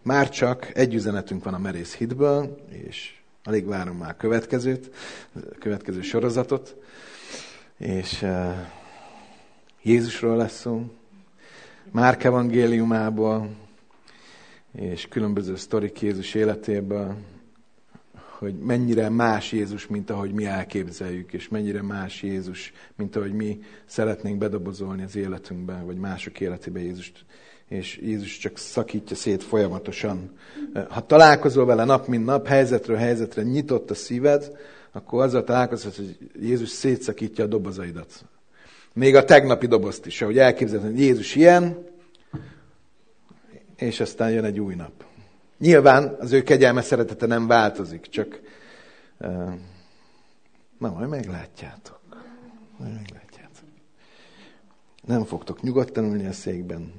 Már csak egy üzenetünk van a merész hitből, és alig várom már a következő sorozatot. És Jézusról lesz szó, Márk evangéliumából, és különböző sztorik Jézus életéből, hogy mennyire más Jézus, mint ahogy mi elképzeljük, és mennyire más Jézus, mint ahogy mi szeretnénk bedobozolni az életünkbe, vagy mások életébe Jézust. És Jézus csak szakítja szét folyamatosan. Ha találkozol vele nap, mint nap, helyzetről helyzetre nyitott a szíved, akkor azzal találkozol, hogy Jézus szétszakítja a dobozaidat. Még a tegnapi dobozt is, ahogy elképzeled, hogy Jézus ilyen, és aztán jön egy új nap. Nyilván az ő kegyelme, szeretete nem változik, csak majd meglátjátok. Nem fogtok nyugodtan ülni a székben,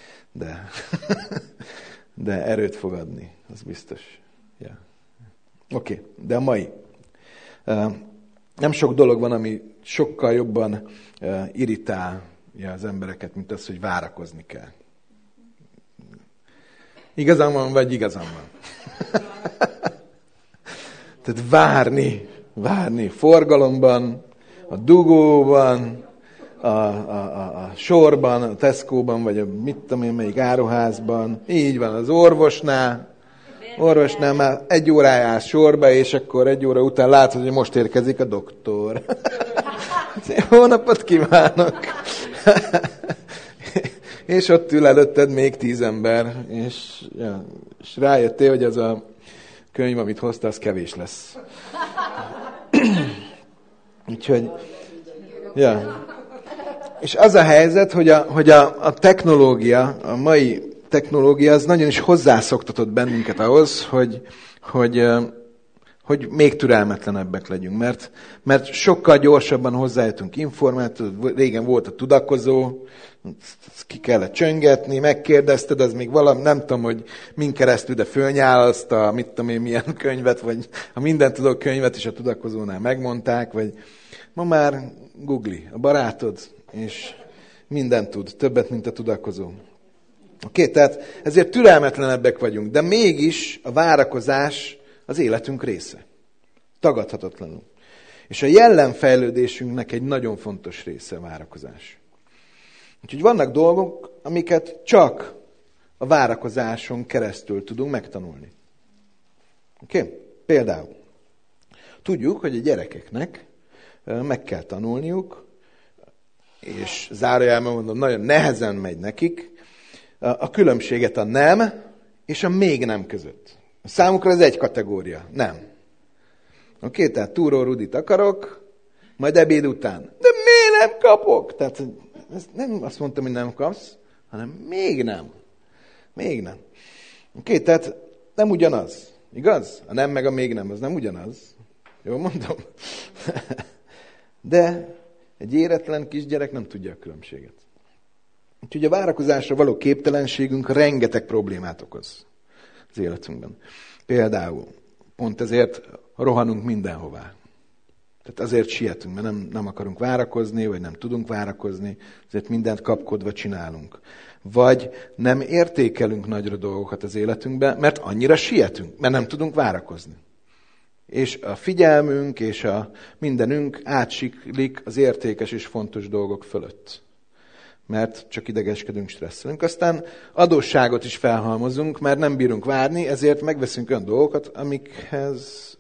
de erőt fog adni, az biztos. Ja. Oké, de a mai. Nem sok dolog van, ami sokkal jobban irritálja az embereket, mint az, hogy várakozni kell. Igazam van, vagy igazam van? Tehát várni forgalomban, a dugóban, a sorban, a Tesco-ban, vagy a mit tudom én, melyik áruházban. Így van, az orvosnál már 1 órája áll sorba, és akkor 1 óra után látod, hogy most érkezik a doktor. Jó napot kívánok! És ott ül előtted még 10 ember, és rájöttél, hogy az a könyv, amit hozta, az kevés lesz. Úgyhogy, És az a helyzet, hogy a technológia, a mai technológia, az nagyon is hozzászoktatott bennünket ahhoz, hogy még türelmetlenebbek legyünk, mert sokkal gyorsabban hozzájutunk információt, régen volt a tudakozó, ki kellett csöngetni, megkérdezted, az még valami, nem tudom, hogy min keresztül, de fölnyálaszta, mit tudom én, milyen könyvet, vagy a mindentudó könyvet is a tudakozónál megmondták, vagy ma már Google, a barátod, és mindent tud, többet, mint a tudakozó. Oké, tehát ezért türelmetlenebbek vagyunk, de mégis a várakozás az életünk része. Tagadhatatlanul. És a jellemfejlődésünknek egy nagyon fontos része a várakozás. Úgyhogy vannak dolgok, amiket csak a várakozáson keresztül tudunk megtanulni. Oké? Például tudjuk, hogy a gyerekeknek meg kell tanulniuk, és zárójelben mondom, nagyon nehezen megy nekik, a különbséget a nem és a még nem között. Számukra ez egy kategória. Nem. Oké, tehát Túró Rudit akarok, majd ebéd után. De miért nem kapok? Tehát nem azt mondtam, hogy nem kapsz, hanem még nem. Még nem. Oké, tehát nem ugyanaz. Igaz? A nem meg a még nem, az nem ugyanaz. Jól mondom? De egy éretlen kisgyerek nem tudja a különbséget. Úgyhogy a várakozásra való képtelenségünk rengeteg problémát okoz az életünkben. Például pont ezért rohanunk mindenhová. Tehát azért sietünk, mert nem akarunk várakozni, vagy nem tudunk várakozni, ezért mindent kapkodva csinálunk. Vagy nem értékelünk nagyra dolgokat az életünkben, mert annyira sietünk, mert nem tudunk várakozni. És a figyelmünk és a mindenünk átsiklik az értékes és fontos dolgok fölött. Mert csak idegeskedünk, stresszelünk. Aztán adósságot is felhalmozunk, mert nem bírunk várni, ezért megveszünk olyan dolgokat, amikhez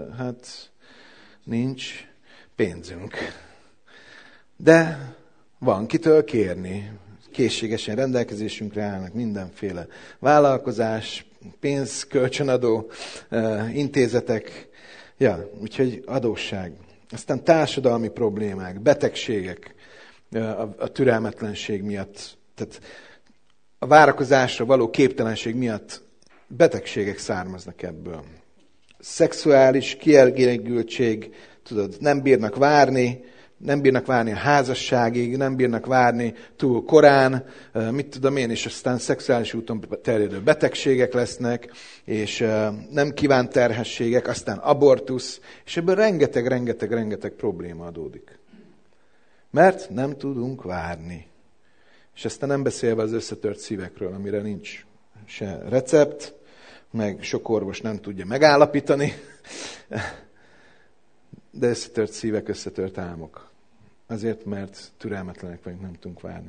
nincs pénzünk. De van kitől kérni. Készségesen rendelkezésünkre állnak mindenféle vállalkozás, pénzkölcsönadó intézetek, úgyhogy adósság. Aztán társadalmi problémák, betegségek, a türelmetlenség miatt, tehát a várakozásra való képtelenség miatt betegségek származnak ebből. Szexuális kielégültség, tudod, nem bírnak várni a házasságig, nem bírnak várni túl korán, mit tudom én, és aztán szexuális úton terjedő betegségek lesznek, és nem kívánt terhességek, aztán abortusz, és ebből rengeteg probléma adódik. Mert nem tudunk várni. És aztán nem beszélve az összetört szívekről, amire nincs se recept, meg sok orvos nem tudja megállapítani, de összetört szívek, összetört álmok. Azért, mert türelmetlenek vagyunk, nem tudunk várni.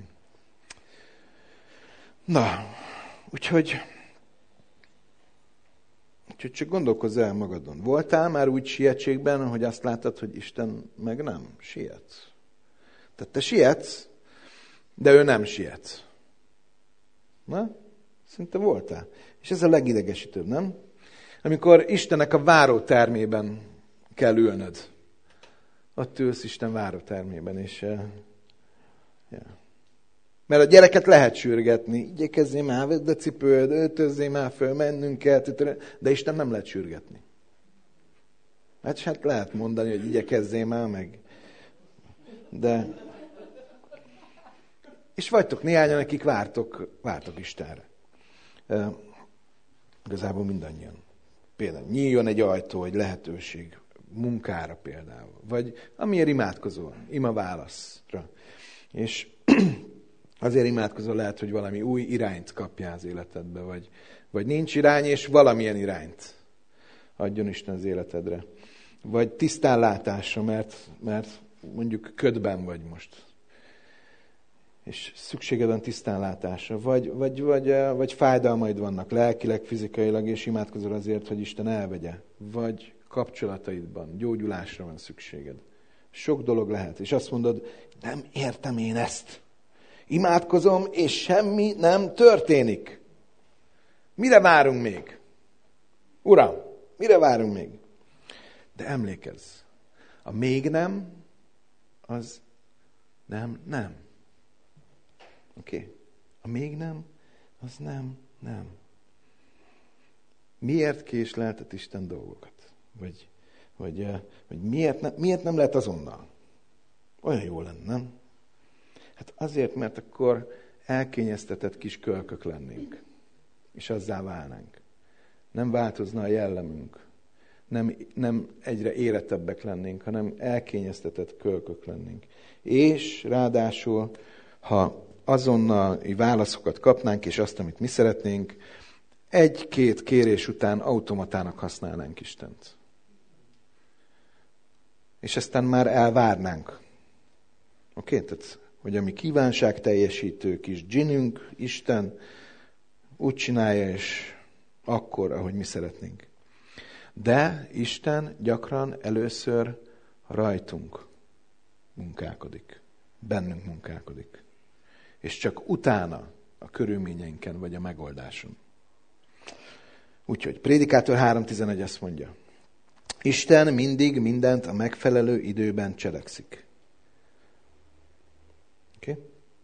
Na, úgyhogy csak gondolkozz el magadon. Voltál már úgy sietségben, hogy azt láttad, hogy Isten meg nem siet? Tehát te sietsz, de ő nem siet. Na? Szinte voltál. És ez a legidegesítőbb, nem? Amikor Istennek a várótermében kell ülnöd. Ott ülsz Isten várótermében, és... Mert a gyereket lehet sürgetni. Igyekezzél már, vedd a cipőd, öltözzél már föl, mennünk kell, de Isten nem lehet sürgetni. Hát lehet mondani, hogy igyekezzél már, meg... De... És vagytok néhányan, akik vártok Istenre. Igazából mindannyian. Például nyíljon egy ajtó, egy lehetőség, munkára például. Vagy amiért imádkozol, ima válaszra. És azért imádkozol, lehet, hogy valami új irányt kapjál az életedbe, vagy nincs irány, és valamilyen irányt adjon Isten az életedre. Vagy tisztánlátásra, mert mondjuk ködben vagy most. És szükséged van tisztánlátásra. Vagy fájdalmaid vannak lelkileg, fizikailag, és imádkozol azért, hogy Isten elvegye. Vagy kapcsolataidban gyógyulásra van szükséged. Sok dolog lehet. És azt mondod, nem értem én ezt. Imádkozom, és semmi nem történik. Mire várunk még? Uram, mire várunk még? De emlékezz, a még nem, az nem. Oké? A még nem, az nem. Miért késleltet Isten dolgokat? Vagy miért nem lehet azonnal? Olyan jó lenne, nem? Hát azért, mert akkor elkényeztetett kis kölkök lennénk. És azzá válnánk. Nem változna a jellemünk. Nem egyre érettebbek lennénk, hanem elkényeztetett kölkök lennénk. És ráadásul, ha azonnali válaszokat kapnánk, és azt, amit mi szeretnénk, egy-két kérés után automatának használnánk Istent. És aztán már elvárnánk. Oké? Tehát, hogy a mi kívánság teljesítő kis dzsinünk, Isten úgy csinálja, és akkor, ahogy mi szeretnénk. De Isten gyakran először rajtunk munkálkodik. Bennünk munkálkodik. És csak utána a körülményeinken vagy a megoldáson. Úgyhogy Prédikátor 3.11 azt mondja. Isten mindig mindent a megfelelő időben cselekszik. Oké?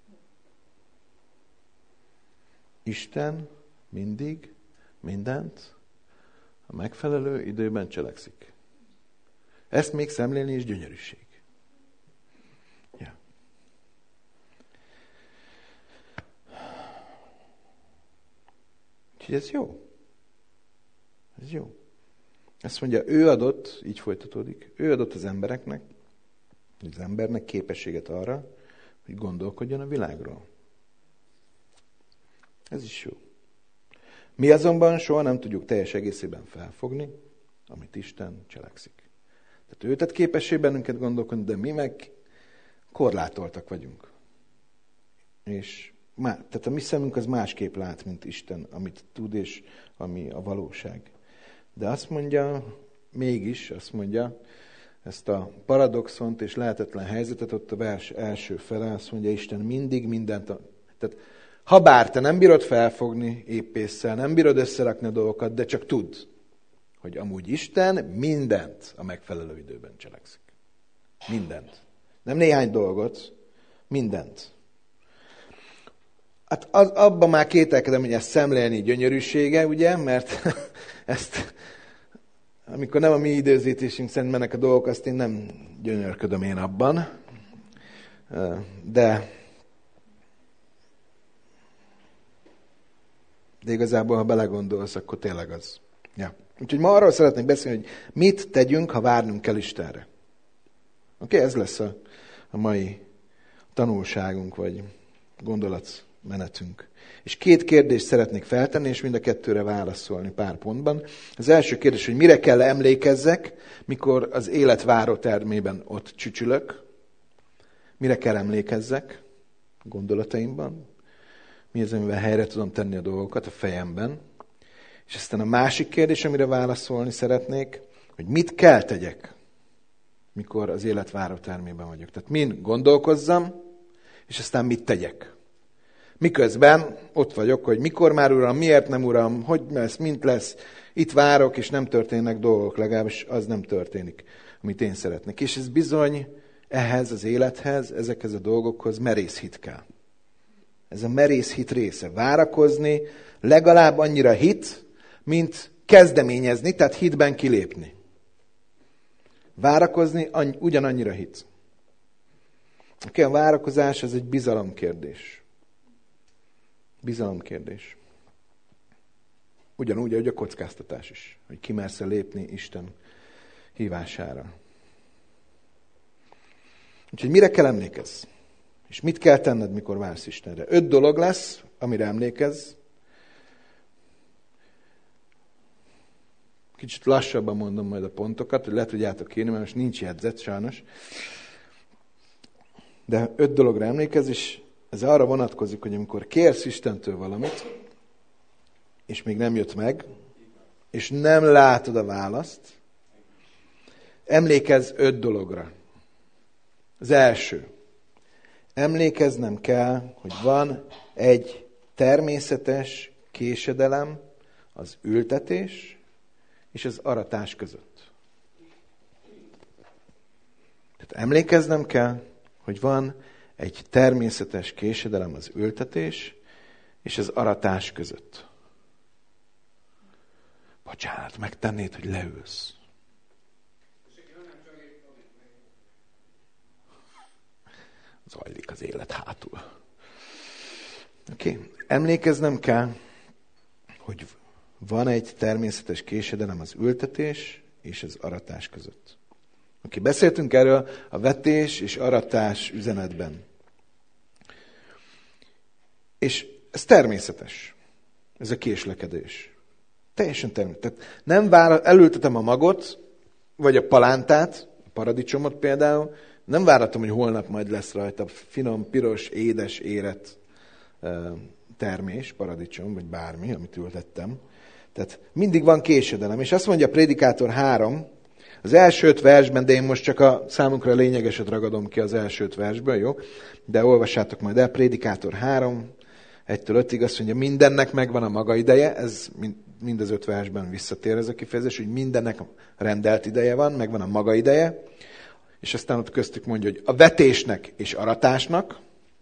Isten mindig mindent a megfelelő időben cselekszik. Ezt még szemlélni is gyönyörűség. Ja. Úgyhogy ez jó. Ez jó. Azt mondja, ő adott, így folytatódik, ő adott az embereknek, az embernek képességet arra, hogy gondolkodjon a világról. Ez is jó. Mi azonban soha nem tudjuk teljes egészében felfogni, amit Isten cselekszik. Tehát ő tett képessé bennünket gondolkodni, de mi meg korlátoltak vagyunk. És tehát a mi szemünk az másképp lát, mint Isten, amit tud, és ami a valóság. De azt mondja, mégis azt mondja, ezt a paradoxont és lehetetlen helyzetet ott a vers első fele, azt mondja, Isten mindig mindent... Tehát habár te nem bírod felfogni éppésszel, nem bírod összerakni a dolgokat, de csak tudd, hogy amúgy Isten mindent a megfelelő időben cselekszik. Mindent. Nem néhány dolgot, mindent. Hát abban már kételkedem, hogy ezt szemlélni gyönyörűsége, ugye, mert ezt, amikor nem a mi időzítésünk szerint mennek a dolgok, azt én nem gyönyörködöm én abban. De igazából, ha belegondolsz, akkor tényleg az. Ja. Úgyhogy ma arról szeretnék beszélni, hogy mit tegyünk, ha várnunk kell Istenre. Oké, ez lesz a mai tanulságunk, vagy gondolat menetünk. És 2 kérdést szeretnék feltenni, és mind a 2-re válaszolni pár pontban. Az első kérdés, hogy mire kell emlékezzek, mikor az élet váró termében ott csücsülök. Mire kell emlékezzek gondolataimban? Mi az, amivel helyre tudom tenni a dolgokat a fejemben? És aztán a másik kérdés, amire válaszolni szeretnék, hogy mit kell tegyek, mikor az élet váró termében vagyok. Tehát min gondolkozzam, és aztán mit tegyek. Miközben ott vagyok, hogy mikor már Uram, miért nem Uram, hogy lesz, mint lesz, itt várok, és nem történnek dolgok, legalábbis az nem történik, amit én szeretnék. És ez bizony ehhez az élethez, ezekhez a dolgokhoz merész hit kell. Ez a merész hit része. Várakozni legalább annyira hit, mint kezdeményezni, tehát hitben kilépni. Várakozni ugyanannyira hit. A várakozás az egy bizalomkérdés. Bizalomkérdés. Ugyanúgy, ahogy a kockáztatás is. Hogy kimersz-e lépni Isten hívására. Úgyhogy mire kell emlékezz? És mit kell tenned, mikor vársz Istenre? 5 dolog lesz, amire emlékezz. Kicsit lassabban mondom majd a pontokat, hogy le tudjátok írni, mert most nincs jegyzet sajnos. De 5 dologra emlékezz, és ez arra vonatkozik, hogy amikor kérsz Istentől valamit, és még nem jött meg, és nem látod a választ, emlékezz 5 dologra. Az első. Emlékeznem kell, hogy van egy természetes késedelem az ültetés és az aratás között. Tehát emlékeznem kell, hogy van egy természetes késedelem az ültetés és az aratás között. Bocsánat, megtennéd, hogy leülsz. Zajlik az élet hátul. Oké. Emlékeznem kell, hogy van egy természetes késedelem az ültetés és az aratás között. Oké. Beszéltünk erről a vetés és aratás üzenetben. És ez természetes. Ez a késlekedés. Teljesen természetes. Nem elültetem a magot, vagy a palántát, a paradicsomot például, nem váratom, hogy holnap majd lesz rajta finom, piros, édes, érett termés, paradicsom, vagy bármi, amit ültettem. Tehát mindig van késedelem. És azt mondja a Prédikátor 3, az első 5 versben, de én most csak a számunkra lényegeset ragadom ki az első 5 versből, jó? De olvassátok majd el, Prédikátor 3, 1-től 5-ig azt mondja, mindennek megvan a maga ideje, ez mind az 5 versben visszatér ez a kifejezés, hogy mindennek rendelt ideje van, megvan a maga ideje, és aztán ott köztük mondja, hogy a vetésnek és aratásnak,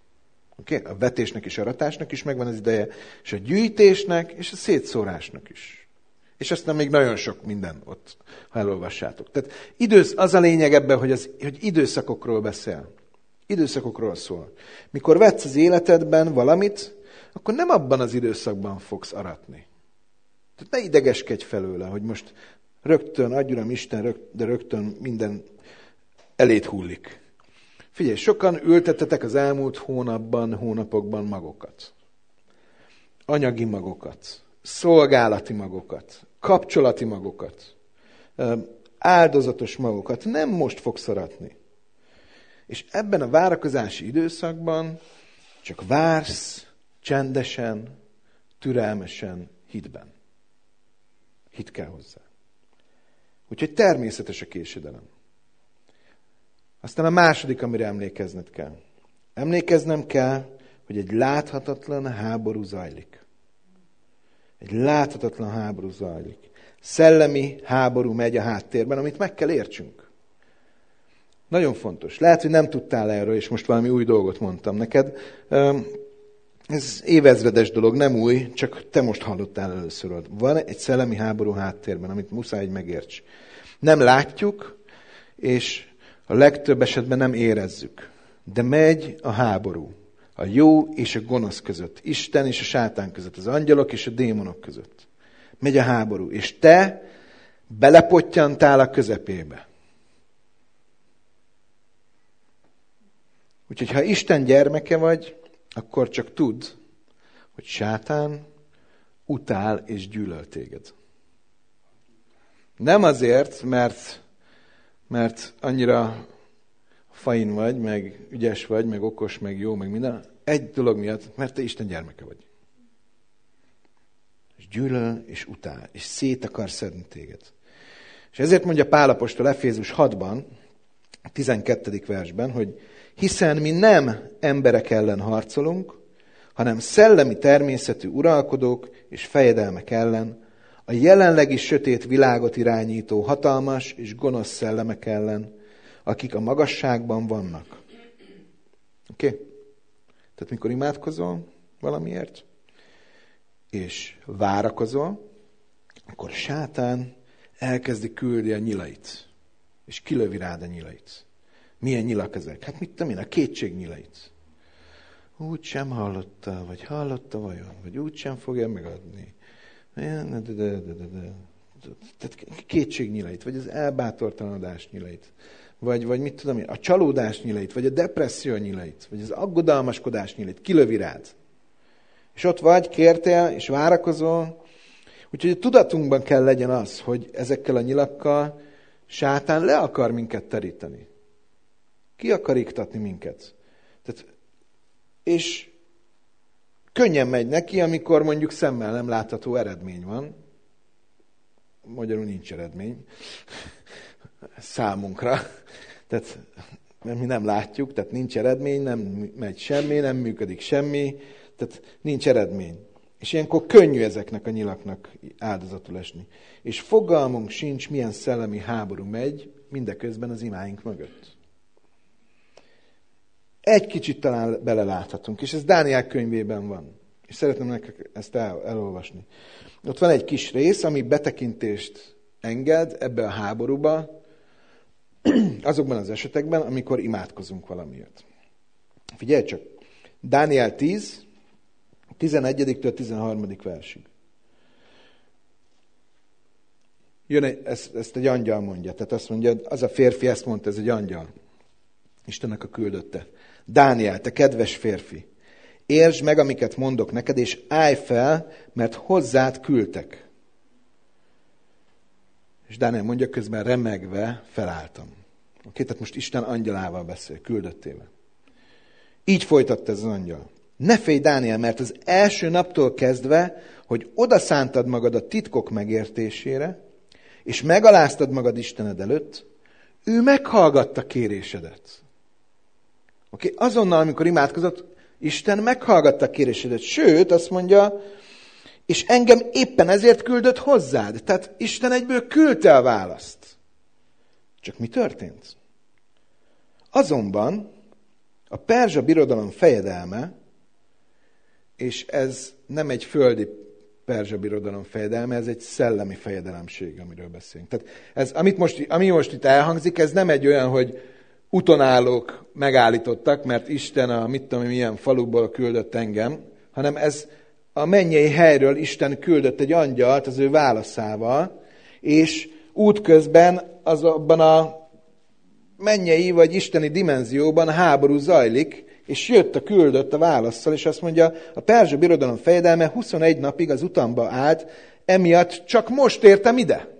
a vetésnek és aratásnak is megvan az ideje, és a gyűjtésnek és a szétszórásnak is. És aztán még nagyon sok minden ott, ha elolvassátok. Tehát az a lényeg ebben, hogy időszakokról beszél. Időszakokról szól. Mikor vetsz az életedben valamit, akkor nem abban az időszakban fogsz aratni. Tehát ne idegeskedj felőle, hogy most rögtön, adj Uram Isten, de rögtön minden elét hullik. Figyelj, sokan ültettetek az elmúlt hónapokban magokat. Anyagi magokat, szolgálati magokat, kapcsolati magokat, áldozatos magokat. Nem most fogsz aratni. És ebben a várakozási időszakban csak vársz csendesen, türelmesen, hitben. Hit kell hozzá. Úgyhogy természetes a késedelem. Aztán a második, amire emlékezned kell. Emlékeznem kell, hogy egy láthatatlan háború zajlik. Egy láthatatlan háború zajlik. Szellemi háború megy a háttérben, amit meg kell értsünk. Nagyon fontos. Lehet, hogy nem tudtál erről, és most valami új dolgot mondtam neked. Ez évezredes dolog, nem új, csak te most hallottál először. Van egy szellemi háború háttérben, amit muszáj, hogy megérts. Nem látjuk, és a legtöbb esetben nem érezzük. De megy a háború. A jó és a gonosz között. Isten és a sátán között. Az angyalok és a démonok között. Megy a háború. És te belepottyantál a közepébe. Úgyhogy ha Isten gyermeke vagy, akkor csak tudd, hogy sátán utál és gyűlöl téged. Nem azért, mert annyira fain vagy, meg ügyes vagy, meg okos, meg jó, meg minden. Egy dolog miatt, mert te Isten gyermeke vagy. És gyűlöl, és utál, és szét akar szedni téged. És ezért mondja Pál apostol Efézus 6-ban, a 12. versben, hogy hiszen mi nem emberek ellen harcolunk, hanem szellemi természetű uralkodók és fejedelmek ellen, a jelenlegi sötét világot irányító hatalmas és gonosz szellemek ellen, akik a magasságban vannak. Oké? Tehát mikor imádkozol valamiért, és várakozol, akkor sátán elkezdi küldni a nyilait, és kilövi rád a nyilait. Milyen nyilak ezek? Hát mit tudom én, a kétség nyilait. Úgy sem hallotta, vagy hallotta vajon, vagy úgy sem fogja megadni. Tehát kétség nyilait, vagy az elbátortalanodás nyilait, vagy mit tudom én, a csalódás nyilait, vagy a depresszió nyilait, vagy az aggodalmaskodás nyilait, kilövi rád. És ott vagy, kértél, és várakozol. Úgyhogy a tudatunkban kell legyen az, hogy ezekkel a nyilakkal sátán le akar minket teríteni. Ki akar iktatni minket. És könnyen megy neki, amikor mondjuk szemmel nem látható eredmény van. Magyarul nincs eredmény. Számunkra. Tehát, mert mi nem látjuk, tehát nincs eredmény, nem megy semmi, nem működik semmi, tehát nincs eredmény. És ilyenkor könnyű ezeknek a nyilaknak áldozatul esni. És fogalmunk sincs, milyen szellemi háború megy mindeközben az imáink mögött. Egy kicsit talán beleláthatunk, és ez Dániel könyvében van. És szeretném nektek ezt elolvasni. Ott van egy kis rész, ami betekintést enged ebbe a háborúba, azokban az esetekben, amikor imádkozunk valamiért. Figyelj csak! Dániel 10, 11-től 13. versig. Ezt egy angyal mondja. Tehát azt mondja, az a férfi ezt mondta, ez egy angyal. Istennek a küldötte. Dániel, te kedves férfi, értsd meg, amiket mondok neked, és állj fel, mert hozzád küldtek. És Dániel mondja, közben remegve felálltam. Oké, tehát most Isten angyalával beszél, küldöttével. Így folytatta ez az angyal. Ne félj, Dániel, mert az első naptól kezdve, hogy odaszántad magad a titkok megértésére, és megaláztad magad Istened előtt, ő meghallgatta kérésedet. Oké, azonnal, amikor imádkozott, Isten meghallgatta kérésedet. Sőt, azt mondja, és engem éppen ezért küldött hozzád. Tehát Isten egyből küldte a választ. Csak mi történt? Azonban a perzsa birodalom fejedelme, és ez nem egy földi perzsa birodalom fejedelme, ez egy szellemi fejedelemség, amiről beszélünk. Tehát ez, ami most itt elhangzik, ez nem egy olyan, hogy utonállók megállítottak, mert Isten a mit tudom, milyen faluból küldött engem, hanem ez a mennyei helyről Isten küldött egy angyalt az ő válaszával, és útközben azokban a mennyei vagy isteni dimenzióban háború zajlik, és jött a küldött a válasszal, és azt mondja, a perzsa birodalom fejedelme 21 napig az utamba állt, emiatt csak most értem ide.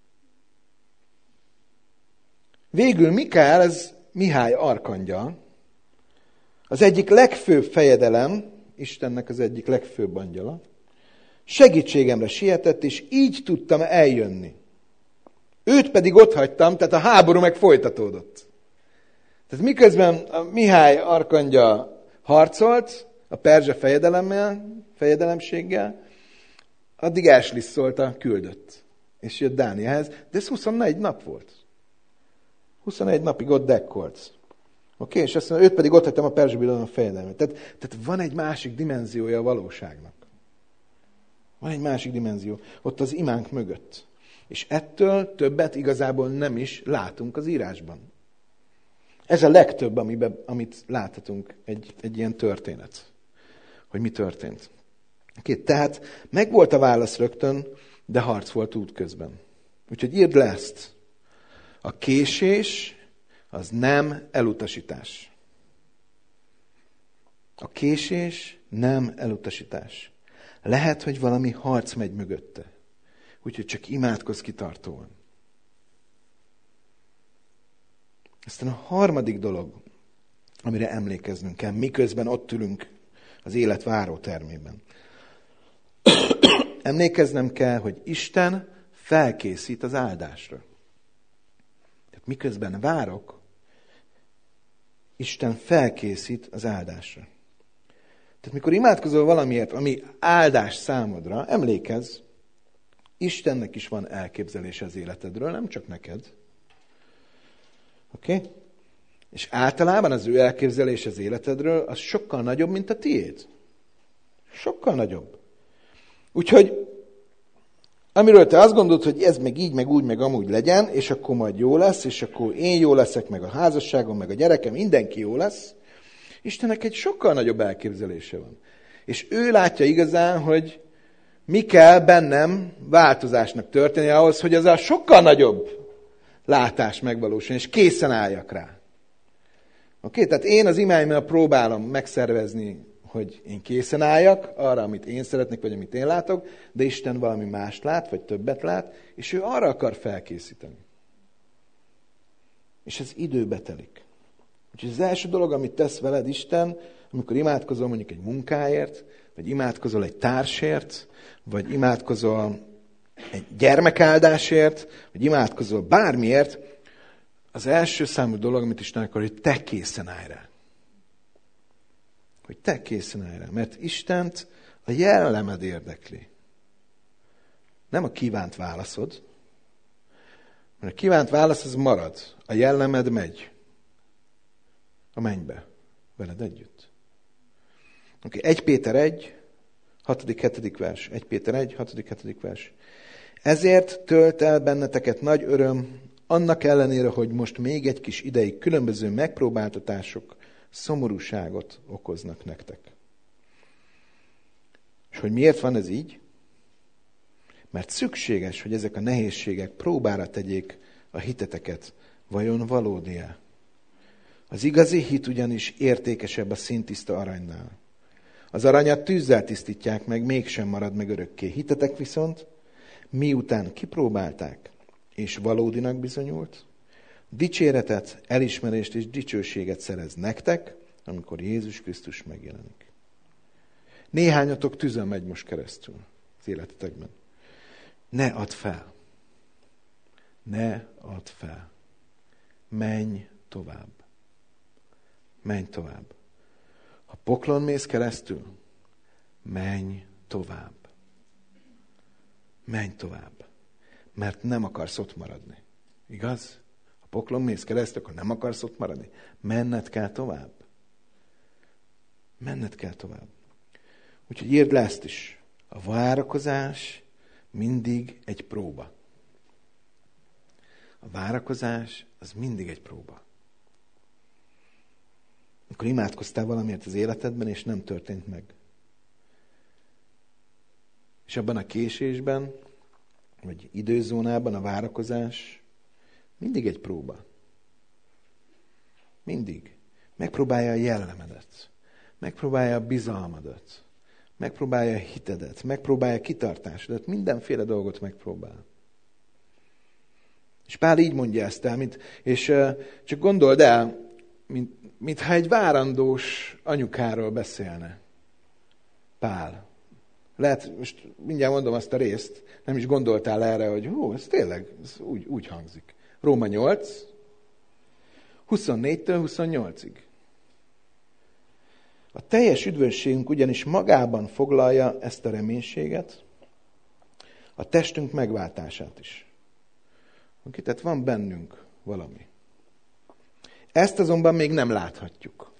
Végül Mikael, ez Mihály arkangyal, az egyik legfőbb fejedelem, Istennek az egyik legfőbb angyala, segítségemre sietett, és így tudtam eljönni. Őt pedig ott hagytam, tehát a háború meg folytatódott. Tehát miközben a Mihály arkangyal harcolt a perzsa fejedelemséggel, addig elslisszolta a küldött. És jött Dánielhez, de ez 24 nap volt. 21 napig ott dekkolt. Oké? És azt mondja, őt pedig ott hagytam a perzsa birodalom fejedelmét. Tehát van egy másik dimenziója a valóságnak. Van egy másik dimenzió. Ott az imánk mögött. És ettől többet igazából nem is látunk az írásban. Ez a legtöbb, amit láthatunk egy ilyen történet. Hogy mi történt. Oké, tehát megvolt a válasz rögtön, de harc volt útközben. Úgyhogy írd le ezt. A késés az nem elutasítás. A késés nem elutasítás. Lehet, hogy valami harc megy mögötte. Úgyhogy csak imádkozz kitartóan. Aztán a harmadik dolog, amire emlékeznünk kell, miközben ott ülünk az élet várótermében. Emlékeznem kell, hogy Isten felkészít az áldásra. Tehát miközben várok, Isten felkészít az áldásra. Tehát mikor imádkozol valamiért, ami áldás számodra, emlékezz, Istennek is van elképzelése az életedről, nem csak neked. Oké? Okay? És általában az ő elképzelése az életedről, az sokkal nagyobb, mint a tiéd. Sokkal nagyobb. Úgyhogy, amiről te azt gondolod, hogy ez meg így, meg úgy, meg amúgy legyen, és akkor majd jó lesz, és akkor én jó leszek, meg a házasságom, meg a gyerekem, mindenki jó lesz, Istennek egy sokkal nagyobb elképzelése van. És ő látja igazán, hogy mi kell bennem változásnak történni ahhoz, hogy az a sokkal nagyobb látás megvalósuljon, és készen álljak rá. Oké? Tehát én az imáimmal próbálom megszervezni, hogy én készen álljak arra, amit én szeretnék, vagy amit én látok, de Isten valami mást lát, vagy többet lát, és ő arra akar felkészíteni. És ez időbe telik. Úgyhogy az első dolog, amit tesz veled Isten, amikor imádkozol mondjuk egy munkáért, vagy imádkozol egy társért, vagy imádkozol egy gyermekáldásért, vagy imádkozol bármiért, az első számú dolog, amit Isten akar, hogy te készen állj rá. Hogy te készen állj rá. Mert Istent a jellemed érdekli. Nem a kívánt válaszod. Mert a kívánt válasz az marad. A jellemed megy. A mennybe. Veled együtt. Oké, 1 Péter 1, 6.-7. vers. 1 Péter 1, 6.-7. vers. Ezért tölt el benneteket nagy öröm, annak ellenére, hogy most még egy kis ideig különböző megpróbáltatások szomorúságot okoznak nektek. És hogy miért van ez így? Mert szükséges, hogy ezek a nehézségek próbára tegyék a hiteteket, vajon valódi-e? Az igazi hit ugyanis értékesebb a színtiszta aranynál. Az aranyat tűzzel tisztítják meg, mégsem marad meg örökké. Hitetek viszont, miután kipróbálták, és valódinak bizonyult, dicséretet, elismerést és dicsőséget szerez nektek, amikor Jézus Krisztus megjelenik. Néhányatok tűzön megy most keresztül az életetekben. Ne add fel. Ne add fel. Menj tovább. Menj tovább. Ha poklon mész keresztül, menj tovább. Menj tovább. Mert nem akarsz ott maradni. Igaz? Ha poklon mész keresztül, akkor nem akarsz ott maradni. Menned kell tovább. Menned kell tovább. Úgyhogy írd le ezt is. A várakozás mindig egy próba. A várakozás az mindig egy próba. Amikor imádkoztál valamiért az életedben, és nem történt meg. És abban a késésben, vagy időzónában a várakozás mindig egy próba. Mindig. Megpróbálja a jellemedet. Megpróbálja a bizalmadat. Megpróbálja a hitedet. Megpróbálja a kitartásodat. Mindenféle dolgot megpróbál. És Pál így mondja ezt el, és csak gondold el, mintha egy várandós anyukáról beszélne. Pál. Lehet, most mindjárt mondom azt a részt, nem is gondoltál erre, hogy ez tényleg ez úgy hangzik. Róma 8, 24-től 28-ig. A teljes üdvösségünk ugyanis magában foglalja ezt a reménységet, a testünk megváltását is. Oké, tehát van bennünk valami. Ezt azonban még nem láthatjuk.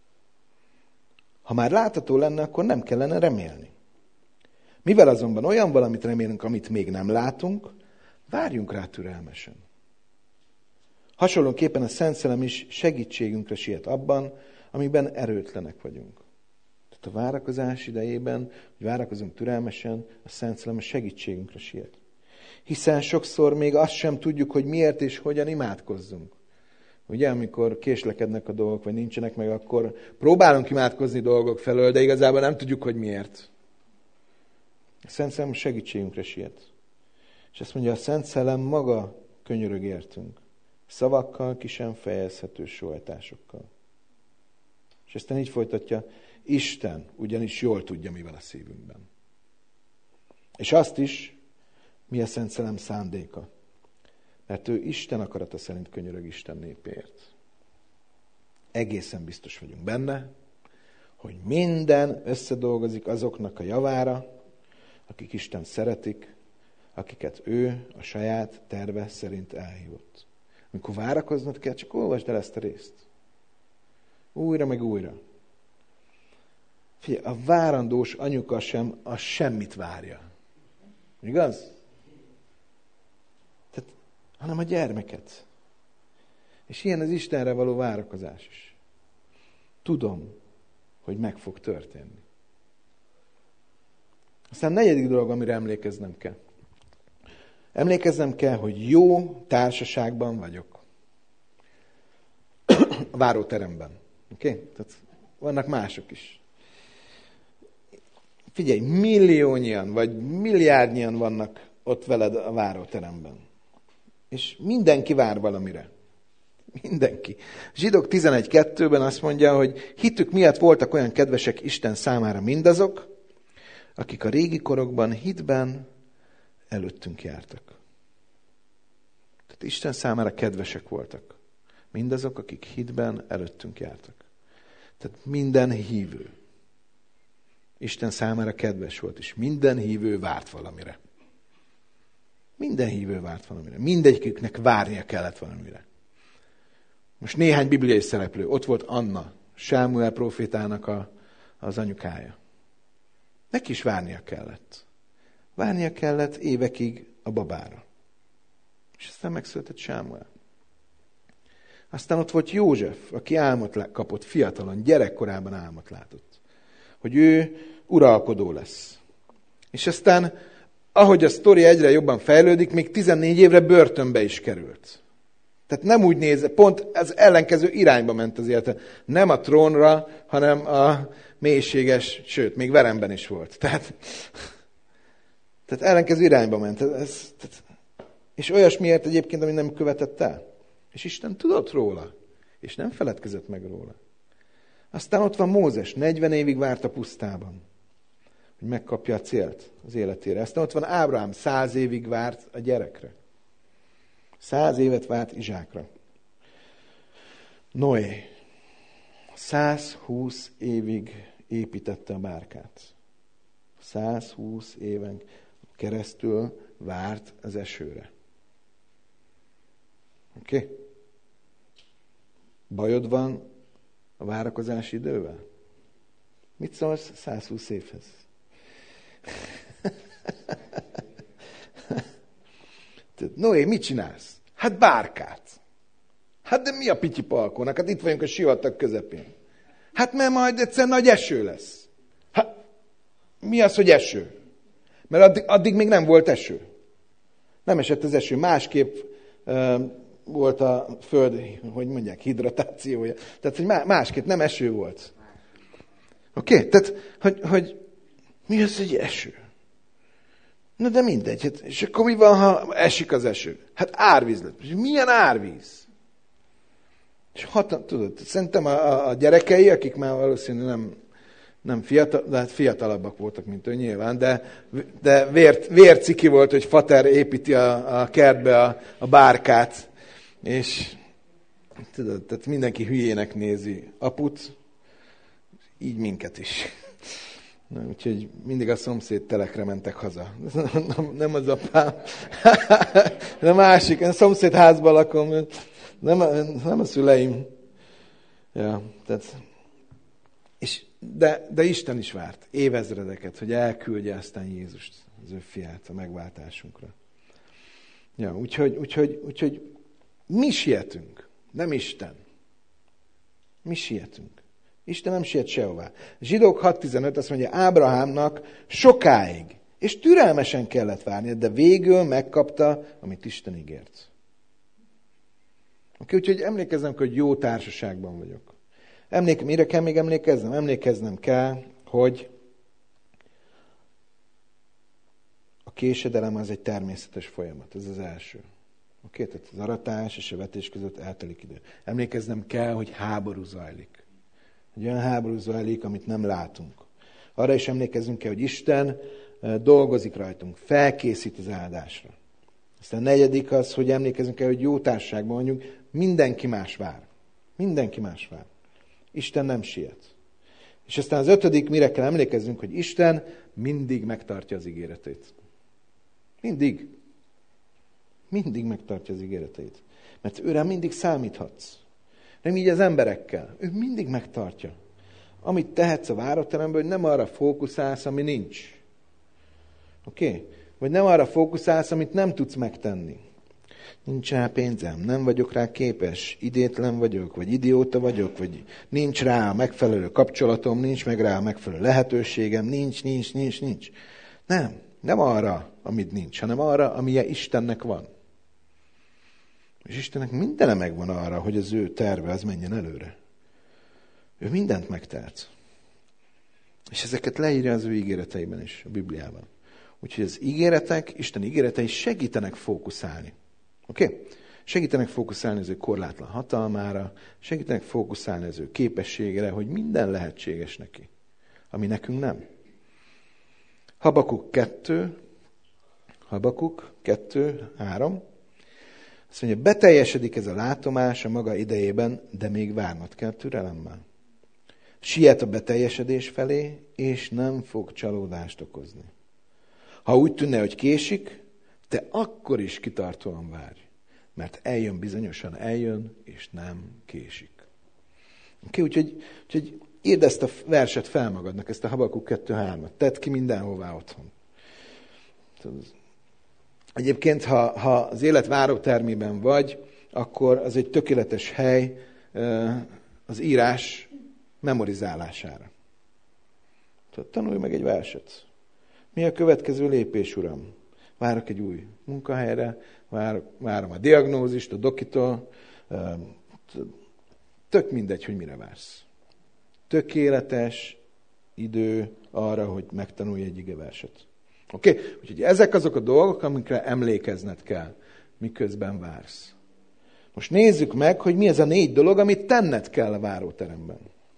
Ha már látható lenne, akkor nem kellene remélni. Mivel azonban olyan valamit remélünk, amit még nem látunk, várjunk rá türelmesen. Hasonlóképpen a Szent Szellem is segítségünkre siet abban, amiben erőtlenek vagyunk. Tehát a várakozás idejében, hogy várakozunk türelmesen, a Szent Szellem a segítségünkre siet. Hiszen sokszor még azt sem tudjuk, hogy miért és hogyan imádkozzunk. Ugye, amikor késlekednek a dolgok, vagy nincsenek meg, akkor próbálunk imádkozni dolgok felől, de igazából nem tudjuk, hogy miért. A Szent Szellem segítségünkre siet. És azt mondja, a Szent Szellem maga könyörög értünk. Szavakkal, ki sem fejezhető sóhajtásokkal. És aztán így folytatja, Isten ugyanis jól tudja, mi van a szívünkben. És azt is, mi a Szent Szellem szándéka. Mert ő Isten akarata szerint könyörög Isten népéért. Egészen biztos vagyunk benne, hogy minden összedolgozik azoknak a javára, akik Isten szeretik, akiket ő a saját terve szerint elhívott. Amikor várakoznod kell, csak olvasd el ezt a részt. Újra meg újra. Figyelj, a várandós anyuka sem a semmit várja. Igaz? Tehát, hanem a gyermeket. És ilyen az Istenre való várakozás is. Tudom, hogy meg fog történni. Aztán 4. dolog, amire emlékeznem kell. Emlékeznem kell, hogy jó társaságban vagyok. A váróteremben. Oké? Tehát vannak mások is. Figyelj, milliónyian, vagy milliárdnyian vannak ott veled a váróteremben. És mindenki vár valamire. Mindenki. Zsidók 11.2-ben azt mondja, hogy hitük miatt voltak olyan kedvesek Isten számára mindazok, akik a régi korokban hitben előttünk jártak. Tehát Isten számára kedvesek voltak. Mindazok, akik hitben előttünk jártak. Tehát minden hívő. Isten számára kedves volt, és minden hívő várt valamire. Minden hívő várt valamire. Mindegyiküknek várnia kellett valamire. Most néhány bibliai szereplő. Ott volt Anna, Sámuel prófétának az anyukája. Neki is várnia kellett. Várnia kellett évekig a babára. És aztán megszületett Sámuel. Aztán ott volt József, aki álmot kapott fiatalon, gyerekkorában álmot látott. Hogy ő uralkodó lesz. És aztán, ahogy a sztori egyre jobban fejlődik, még 14 évre börtönbe is került. Tehát nem úgy néz, pont az ellenkező irányba ment az élete. Nem a trónra, hanem a mélységes, sőt, még veremben is volt. Tehát ellenkező irányba ment. És olyasmiért egyébként, amit nem követett el. És Isten tudott róla, és nem feledkezett meg róla. Aztán ott van Mózes, 40 évig várt a pusztában, hogy megkapja a célt az életére. Aztán ott van Ábrahám, 100 évig várt a gyerekre. 100 évet várt Izsákra. Noé, 120 évig építette a bárkát. 120 éven keresztül várt az esőre. Oké? Bajod van a várakozási idővel? Mit szólsz 120 évhez? Noé, mit csinálsz? Hát bárkát. Hát de mi a pityipalkónak? Hát itt vagyunk a sivatag közepén. Hát mert majd egyszer nagy eső lesz. Hát mi az, hogy eső? Mert addig még nem volt eső. Nem esett az eső. Másképp volt a föld, hogy mondják, hidratációja. Tehát, hogy másképp nem eső volt. Oké? Tehát, hogy mi az, hogy eső? Na de mindegy. Hát, és akkor mi van, ha esik az eső? Hát árvíz lett. Milyen árvíz? És tudod, szerintem a gyerekei, akik már valószínűleg nem fiatal, de hát fiatalabbak voltak, mint ő nyilván, de vérciki volt, hogy fater építi a kertbe a bárkát, és tudod, tehát mindenki hülyének nézi aput, így minket is. Na, úgyhogy mindig a szomszéd telekre mentek haza. Nem az apám, de a másik, a szomszéd házban lakom, nem a szüleim. Ja, tehát, de Isten is várt évezredeket, hogy elküldje aztán Jézust, az ő fiát a megváltásunkra. Ja, úgyhogy mi sietünk, nem Isten. Mi sietünk. Isten nem siet sehová. Zsidók 6.15 azt mondja, Ábrahámnak sokáig, és türelmesen kellett várnia, de végül megkapta, amit Isten ígért. Úgyhogy emlékeznem, hogy jó társaságban vagyok. Mire kell még emlékeznem? Emlékeznem kell, hogy a késedelem az egy természetes folyamat. Ez az első. Tehát az aratás és a vetés között eltelik idő. Emlékeznem kell, hogy háború zajlik. Hogy olyan háború zajlik, amit nem látunk. Arra is emlékezzünk kell, hogy Isten dolgozik rajtunk, felkészít az áldásra. Aztán a negyedik az, hogy emlékezzünk kell, hogy jó társaságban vagyunk, mindenki más vár. Mindenki más vár. Isten nem siet. És aztán az ötödik, mire kell emlékezzünk, hogy Isten mindig megtartja az ígéretét. Mindig. Mindig megtartja az ígéreteit. Mert őre mindig számíthatsz. Nem így az emberekkel. Ő mindig megtartja. Amit tehetsz a váróteremben, hogy nem arra fókuszálsz, ami nincs. Oké? Vagy nem arra fókuszálsz, amit nem tudsz megtenni. Nincs rá pénzem, nem vagyok rá képes, idétlen vagyok, vagy idióta vagyok, vagy nincs rá a megfelelő kapcsolatom, nincs meg rá a megfelelő lehetőségem, nincs. Nem arra, amit nincs, hanem arra, amilyen Istennek van. És Istennek mindene megvan arra, hogy az ő terve az menjen előre. Ő mindent megtehet. És ezeket leírja az ő ígéreteiben is, a Bibliában. Úgyhogy az ígéretek, Isten ígéretei segítenek fókuszálni. Oké? Segítenek fókuszálni az ő korlátlan hatalmára, segítenek fókuszálni az ő képességére, hogy minden lehetséges neki, ami nekünk nem. Habakuk 2:3. Azt mondja, beteljesedik ez a látomás a maga idejében, de még várnod kell türelemmel. Siet a beteljesedés felé, és nem fog csalódást okozni. Ha úgy tűnne, hogy késik, te akkor is kitartóan várj, mert eljön bizonyosan, és nem késik. Úgyhogy írd ezt a verset fel magadnak, ezt a Habakuk 2:3-at. Tedd ki mindenhová otthon. Egyébként, ha az élet várótermében vagy, akkor az egy tökéletes hely az írás memorizálására. Tanulj meg egy verset. Mi a következő lépés, Uram? Várok egy új munkahelyre, várom a diagnózist, a dokitól. Tök mindegy, hogy mire vársz. Tökéletes idő arra, hogy megtanulj egy igeverset. Oké? Úgyhogy ezek azok a dolgok, amikre emlékezned kell, miközben vársz. Most nézzük meg, hogy mi ez a 4 dolog, amit tenned kell a váróteremben.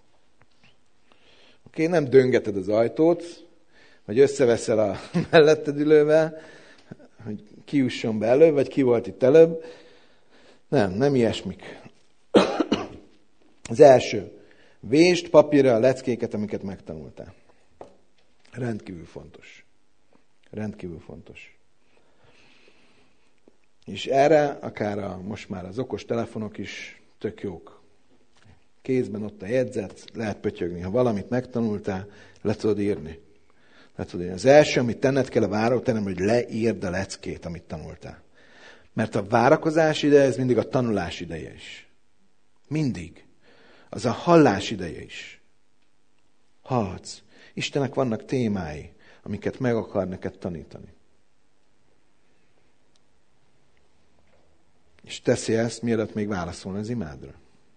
Oké? Nem döngeted az ajtót, vagy összeveszel a melletted ülővel, hogy ki jusson be előbb, vagy ki volt itt előbb. Nem ilyesmik. Az első. Vésd papírra a leckéket, amiket megtanultál. Rendkívül fontos. Rendkívül fontos. És erre akár most már az okos telefonok is tök jók. Kézben ott a jegyzet, lehet pötyögni. Ha valamit megtanultál, le tudod írni. Az első, amit tenned kell a váróteremben, hogy leírd a leckét, amit tanultál. Mert a várakozás ideje, ez mindig a tanulás ideje is. Mindig. Az a hallás ideje is. Hallhatsz. Istennek vannak témái, amiket meg akar neked tanítani. És teszi ezt, mielőtt még válaszolna az imádra.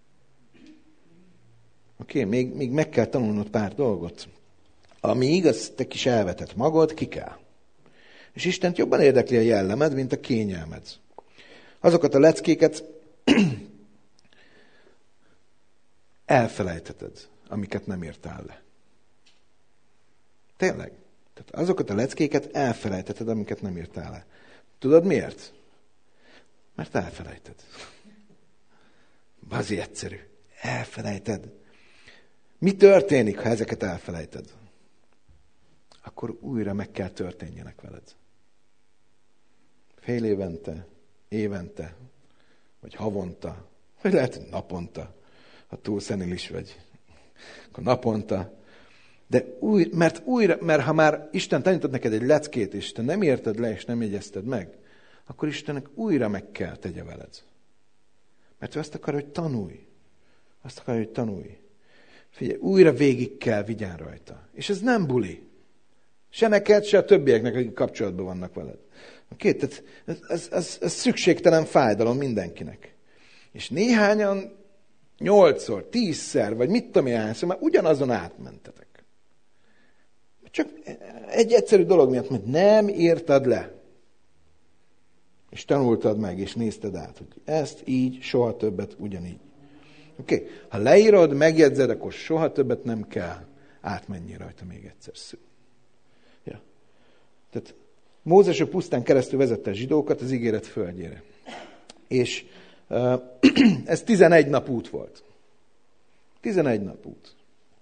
Oké, még meg kell tanulnod pár dolgot. Ami igaz, te kis elvetett magad, ki kell. És Istent jobban érdekli a jellemed, mint a kényelmed. Azokat a leckéket elfelejtheted, amiket nem írtál le. Tényleg. Tehát azokat a leckéket elfelejtheted, amiket nem írtál le. Tudod miért? Mert elfelejted. Bazi egyszerű. Elfelejted. Mi történik, ha ezeket elfelejted? Akkor újra meg kell történjenek veled. Fél évente, vagy havonta, vagy lehet, hogy naponta, ha túl szenilis vagy, akkor naponta. De mert ha már Isten tanított neked egy leckét, és te nem érted le, és nem jegyezted meg, akkor Istennek újra meg kell tegye veled. Mert ő azt akar, hogy tanulj. Azt akar, hogy tanulj. Figyelj, újra végig kell vigyán rajta. És ez nem buli. Se neked, se a többieknek, akik kapcsolatban vannak veled. Oké? Tehát ez szükségtelen fájdalom mindenkinek. És néhányan 8-szor, 10-szer, vagy mit tudom én hányszor, már ugyanazon átmentetek. Csak egy egyszerű dolog miatt, mert nem írtad le. És tanultad meg, és nézted át, hogy ezt így, soha többet ugyanígy. Oké. Ha leírod, megjegyzed, akkor soha többet nem kell átmenni rajta még egyszer. Ja. Tehát Mózes a pusztán keresztül vezette a zsidókat az ígéret földjére. És ez 11 nap út volt. 11 nap út.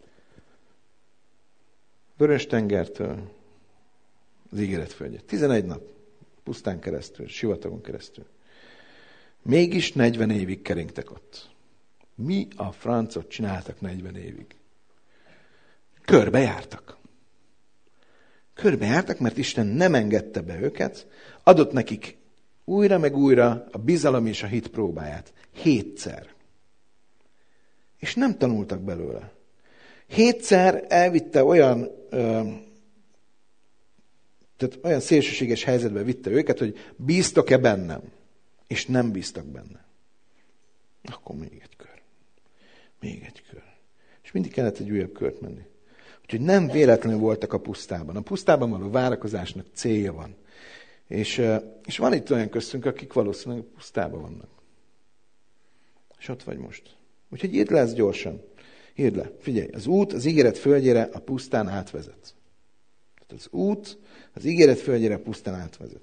Vörös-tengertől az ígéret földje. 11 nap. Pusztán keresztül, sivatagon keresztül. Mégis 40 évig keringtek ott. Mi a francot csináltak 40 évig? Körbejártak. Körbejártak, mert Isten nem engedte be őket, adott nekik újra meg újra a bizalom és a hit próbáját. 7-szer. És nem tanultak belőle. 7-szer elvitte olyan szélsőséges helyzetbe vitte őket, hogy bíztok-e bennem? És nem bíztak benne. Akkor még egy kör. Még egy kör. És mindig kellett egy újabb kört menni. Úgyhogy nem véletlenül voltak a pusztában. A pusztában való várakozásnak célja van. És van itt olyan köztünk, akik valószínűleg a pusztában vannak. És ott vagy most. Úgyhogy írd le ezt gyorsan. Írd le. Figyelj, az út az ígéret földjére a pusztán átvezet. Tehát az út az ígéret földjére a pusztán átvezet.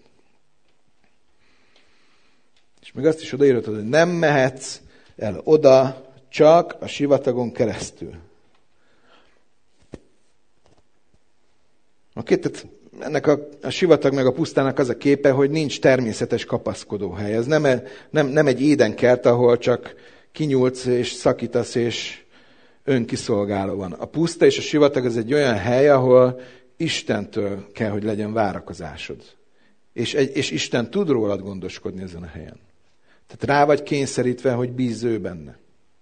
És meg azt is odaírhatod, hogy nem mehetsz el oda csak a sivatagon keresztül. Oké, tehát ennek a sivatag meg a pusztának az a képe, hogy nincs természetes kapaszkodóhely. Ez nem egy édenkert, ahol csak kinyúlsz és szakítasz és önkiszolgáló van. A puszta és a sivatag az egy olyan hely, ahol Istentől kell, hogy legyen várakozásod. És Isten tud rólad gondoskodni ezen a helyen. Tehát rá vagy kényszerítve, hogy bízz ő benne.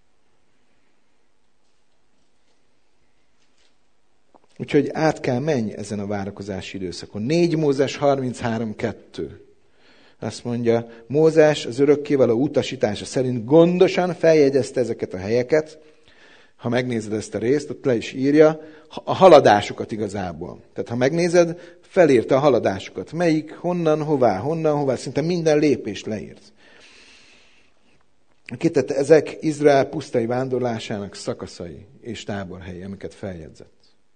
Úgyhogy át kell menj ezen a várakozási időszakon. 4 Mózes 33:2. Azt mondja, Mózes az örökkévaló utasítása szerint gondosan feljegyezte ezeket a helyeket. Ha megnézed ezt a részt, ott le is írja a haladásukat igazából. Tehát ha megnézed, felírta a haladásukat. Melyik, honnan, hová, szinte minden lépést leírt. Tehát ezek Izrael pusztai vándorlásának szakaszai és táborhelyi, amiket feljegyzett.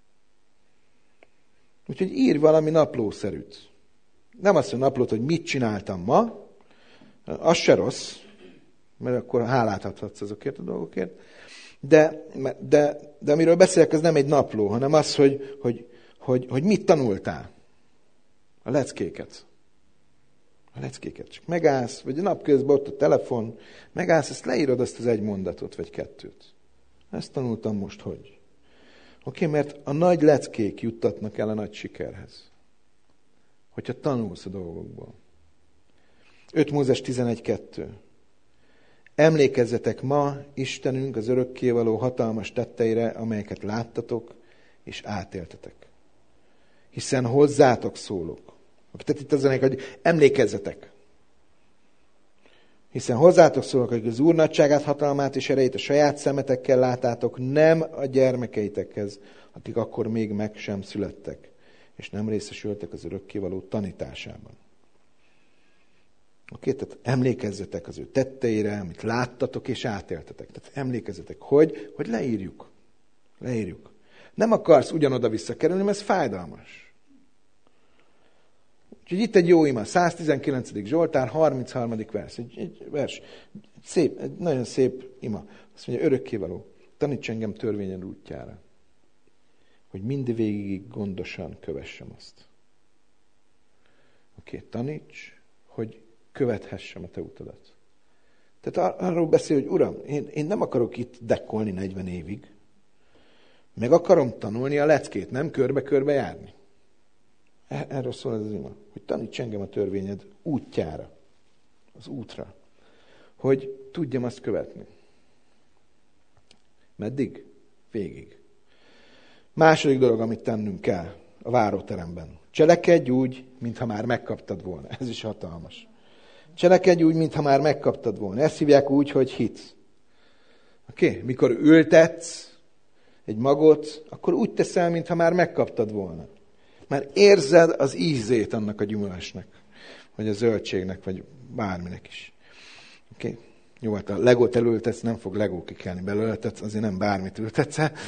Úgyhogy írj valami naplószerűt. Nem azt, hogy naplót, hogy mit csináltam ma, az se rossz, mert akkor hálát adhatsz azokért a dolgokért. De amiről beszélek, az nem egy napló, hanem az, hogy mit tanultál. A leckéket. Csak megállsz, vagy a napközben ott a telefon, megállsz, ezt leírod azt az egy mondatot, vagy 2. Ezt tanultam most, hogy. Oké, mert a nagy leckék juttatnak el a nagy sikerhez. Hogyha tanulsz a dolgokból. 5 Mózes 11:2. Emlékezzetek ma, Istenünk, az örökkévaló hatalmas tetteire, amelyeket láttatok és átéltetek. Hiszen hozzátok szólok. Tehát itt az a hogy emlékezzetek. Hiszen hozzátok szólok, hogy az Úr nagyságát, hatalmát és erejét a saját szemetekkel látátok, nem a gyermekeitekhez, akik akkor még meg sem születtek, és nem részesültek az örökkévaló tanításában. Oké, tehát emlékezzetek az ő tetteire, amit láttatok és átéltetek. Tehát emlékezzetek, hogy leírjuk. Nem akarsz ugyanoda visszakerülni, mert ez fájdalmas. Úgyhogy itt egy jó ima, 119. Zsoltár, 33. vers. Egy vers, egy nagyon szép ima. Azt mondja, örökkévaló, taníts engem törvényed útjára, hogy mindvégig gondosan kövessem azt. Oké, taníts, hogy követhessem a te utadat. Tehát arról beszél, hogy Uram, én nem akarok itt dekkolni 40 évig, meg akarom tanulni a leckét, nem körbe-körbe járni. Erről szól ez az ima, hogy taníts engem a törvényed útjára, az útra, hogy tudjam azt követni. Meddig? Végig. Második dolog, amit tennünk kell a váróteremben. Cselekedj úgy, mintha már megkaptad volna. Ez is hatalmas. Cselekedj úgy, mintha már megkaptad volna. Ezt hívják úgy, hogy hit. Oké? Mikor ültetsz egy magot, akkor úgy teszel, mintha már megkaptad volna. Már érzed az ízét annak a gyümölcsnek, vagy a zöldségnek, vagy bárminek is. Oké? Jó, hát a legót elültetsz, nem fog legó kikelni belőle, tehát azért nem bármit ültetsz el.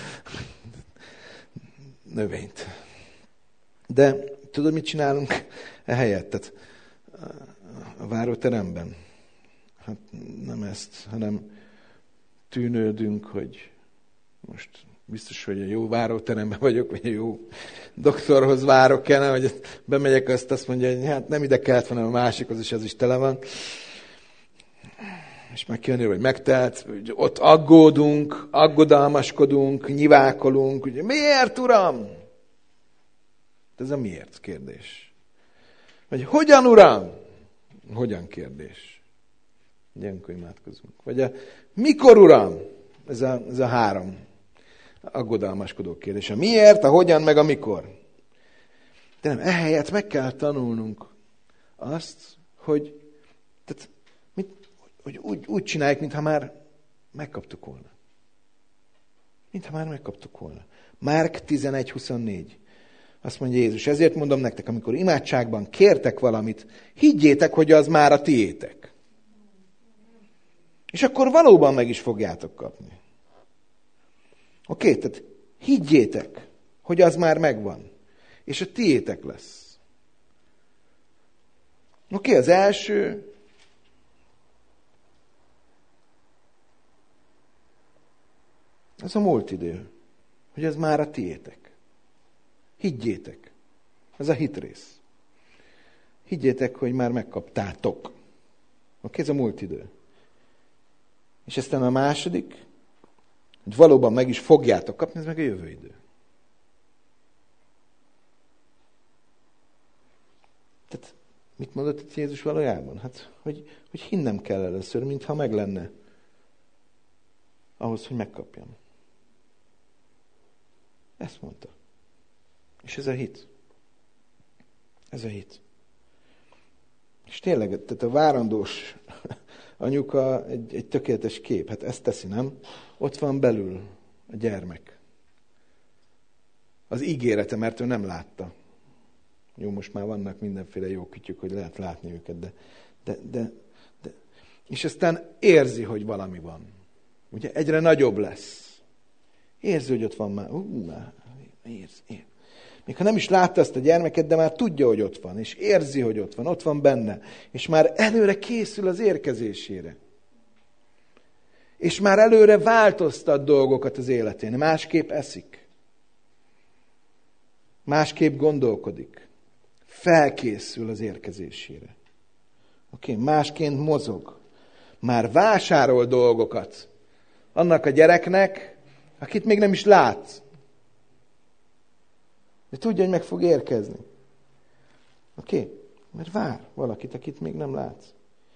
Növényt. De tudod, mit csinálunk ehelyett? Tehát a váróteremben? Hát nem ezt, hanem tűnődünk, hogy most biztos, hogy a jó váróteremben vagyok, vagy a jó doktorhoz várok kellene, hogy bemegyek, azt mondja, hogy hát nem ide kellett, hanem a másikhoz is, az is tele van. És meg kijönni, hogy megtelt, hogy ott aggódunk, aggodalmaskodunk, nyivákolunk, hogy miért, Uram? Ez a miért kérdés. Vagy hogyan, Uram? Hogyan kérdés. Ilyenkor imádkozunk. Vagy a mikor, Uram? Ez a 3 aggodalmaskodó kérdés. A miért, a hogyan, meg a mikor. De nem, ehelyett meg kell tanulnunk azt, hogy úgy csináljuk, mintha már megkaptuk volna. Mintha már megkaptuk volna. Márk 11:24. Azt mondja Jézus, ezért mondom nektek, amikor imádságban kértek valamit, higgyétek, hogy az már a tiétek. És akkor valóban meg is fogjátok kapni. Oké, tehát higgyétek, hogy az már megvan. És a tiétek lesz. Oké, az első... Ez a múlt idő, hogy ez már a tiétek. Higgyétek. Ez a hitrész. Higgyétek, hogy már megkaptátok. Oké, ez a múlt idő. És aztán a második, hogy valóban meg is fogjátok kapni, ez meg a jövő idő. Tehát mit mondott itt Jézus valójában? Hát, hogy hinnem kell először, mintha meg lenne. Ahhoz, hogy megkapjam. Ezt mondta. És ez a hit. Ez a hit. És tényleg, tehát a várandós anyuka egy tökéletes kép. Hát ezt teszi, nem? Ott van belül a gyermek. Az ígérete, mert ő nem látta. Jó, most már vannak mindenféle jó kütyük, hogy lehet látni őket, de és aztán érzi, hogy valami van. Ugye egyre nagyobb lesz. Érzi, hogy ott van már. Érzi. Még ha nem is látta azt a gyermeket, de már tudja, hogy ott van. És érzi, hogy ott van benne. És már előre készül az érkezésére. És már előre változtat dolgokat az életén. Másképp eszik. Másképp gondolkodik. Felkészül az érkezésére. Oké, másként mozog. Már vásárol dolgokat. Annak a gyereknek, akit még nem is lát. De tudja, hogy meg fog érkezni. Oké? Mert vár valakit, akit még nem látsz.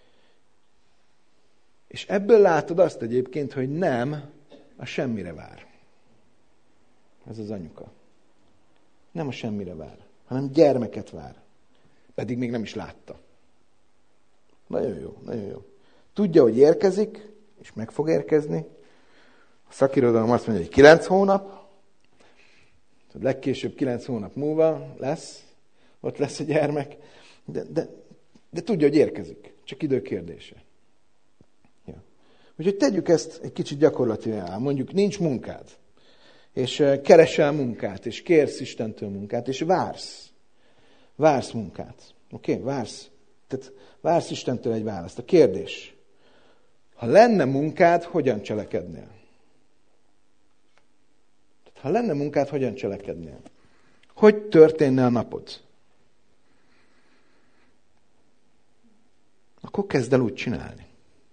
És ebből látod azt egyébként, hogy nem a semmire vár. Ez az anyuka. Nem a semmire vár, hanem gyermeket vár. Pedig még nem is látta. Nagyon jó, nagyon jó. Tudja, hogy érkezik, és meg fog érkezni. A szakirodalom azt mondja, hogy 9 hónap, legkésőbb 9 hónap múlva lesz, ott lesz a gyermek, de tudja, hogy érkezik. Csak idő kérdése. Ja. Úgyhogy tegyük ezt egy kicsit gyakorlatilag. Mondjuk nincs munkád, és keresel munkát, és kérsz Istentől munkát, és vársz. Vársz munkát. Oké? Vársz. Tehát vársz Istentől egy választ. A kérdés, ha lenne munkád, hogyan cselekednél? Ha lenne munkád, hogyan cselekednél? Hogy történne a napod? Akkor kezd el úgy csinálni.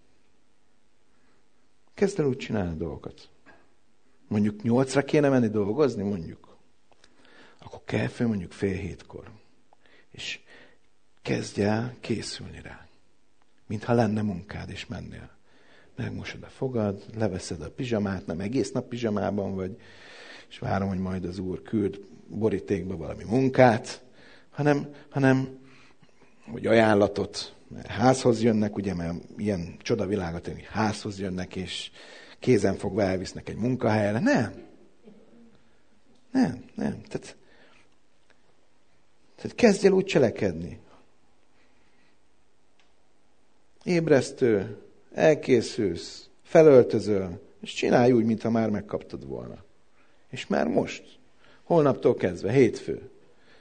Kezd el úgy csinálni dolgokat. Mondjuk 8-ra kéne menni dolgozni, mondjuk. Akkor kell fel mondjuk 6:30. És kezdj el készülni rá. Mintha lenne munkád, és mennél. Megmosod a fogad, leveszed a pizsamát, nem egész nap pizsamában vagy, és várom, hogy majd az Úr küld borítékba valami munkát, hanem hogy ajánlatot, házhoz jönnek, ugye, mert ilyen csodavilágot élni, házhoz jönnek, és kézen fogva elvisznek egy munkahelyre. Nem. Tehát kezdj el úgy cselekedni. Ébresztő, elkészülsz, felöltözöl, és csinálj úgy, mintha már megkaptad volna. És már most, holnaptól kezdve, hétfő.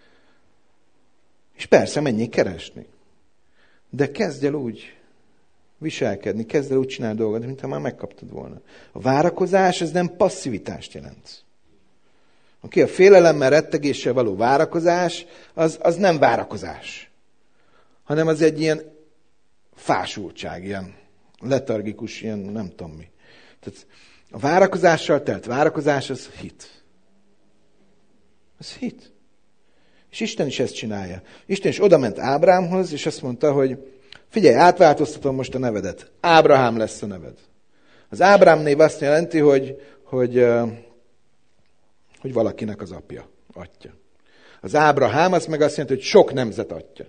És persze, menjél keresni. De kezdj el úgy viselkedni, kezd el úgy csinálni dolgokat, mintha már megkaptad volna. A várakozás, ez nem passzivitást jelent. A félelemmel, rettegéssel való várakozás, az nem várakozás. Hanem az egy ilyen fásultság, ilyen letargikus, ilyen nem tudom mi. Tehát a várakozással telt várakozás, az hit. Ez hit. És Isten is ezt csinálja. Isten is odament Ábrámhoz, és azt mondta, hogy figyelj, átváltoztatom most a nevedet. Ábrahám lesz a neved. Az Ábrám név azt jelenti, hogy valakinek az apja, atya. Az Ábrahám az meg azt jelenti, hogy sok nemzet atya.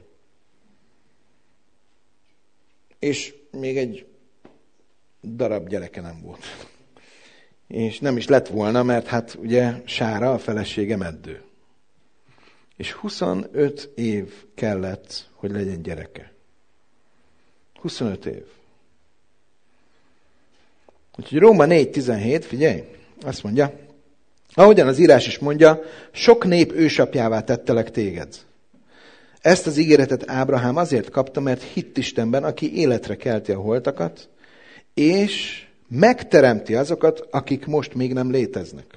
És még egy darab gyereke nem volt. És nem is lett volna, mert hát ugye Sára, a felesége meddő. És 25 év kellett, hogy legyen gyereke. 25 év. Úgyhogy Róma 4.17, figyelj, azt mondja, ahogyan az írás is mondja, sok nép ősapjává tettelek téged. Ezt az ígéretet Ábrahám azért kapta, mert hitt Istenben, aki életre kelti a holtakat, és megteremti azokat, akik most még nem léteznek.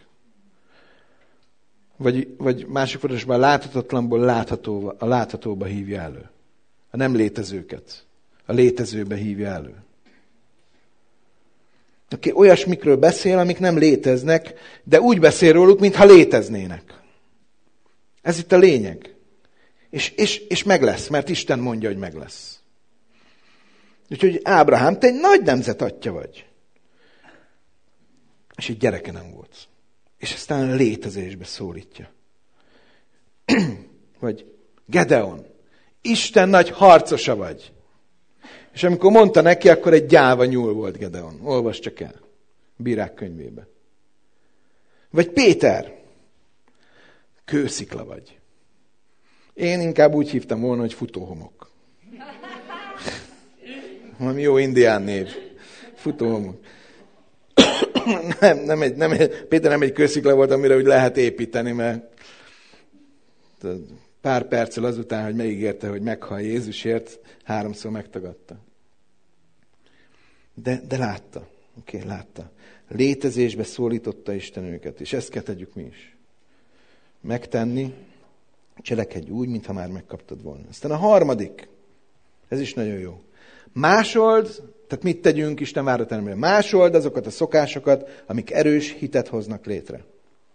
Vagy másik fordításban láthatatlanból a láthatóba hívja elő. A nem létezőket a létezőbe hívja elő. Aki olyasmikről beszél, amik nem léteznek, de úgy beszél róluk, mintha léteznének. Ez itt a lényeg. És meg lesz, mert Isten mondja, hogy meg lesz. Úgyhogy Ábrahám, te egy nagy nemzet atya vagy. És egy gyereke nem volt. És aztán a létezésbe szólítja. Vagy Gedeon, Isten nagy harcosa vagy. És amikor mondta neki, akkor egy gyáva nyúl volt Gedeon. Olvasd csak el. Bírák könyvébe. Vagy Péter, kőszikla vagy. Én inkább úgy hívtam volna, hogy futóhomok. Valami jó indián név. Futóhomok. Péter nem egy kőszikla volt, amire úgy lehet építeni, mert pár perccel azután, hogy megígérte, hogy meghal Jézusért, 3-szor megtagadta. De látta. Látta. Létezésbe szólította Isten őket, és ezt kell tegyük mi is. Megtenni, cselekedj úgy, mintha már megkaptad volna. Aztán a harmadik, ez is nagyon jó. Másold, tehát mit tegyünk Isten várateremben? Másold azokat a szokásokat, amik erős hitet hoznak létre.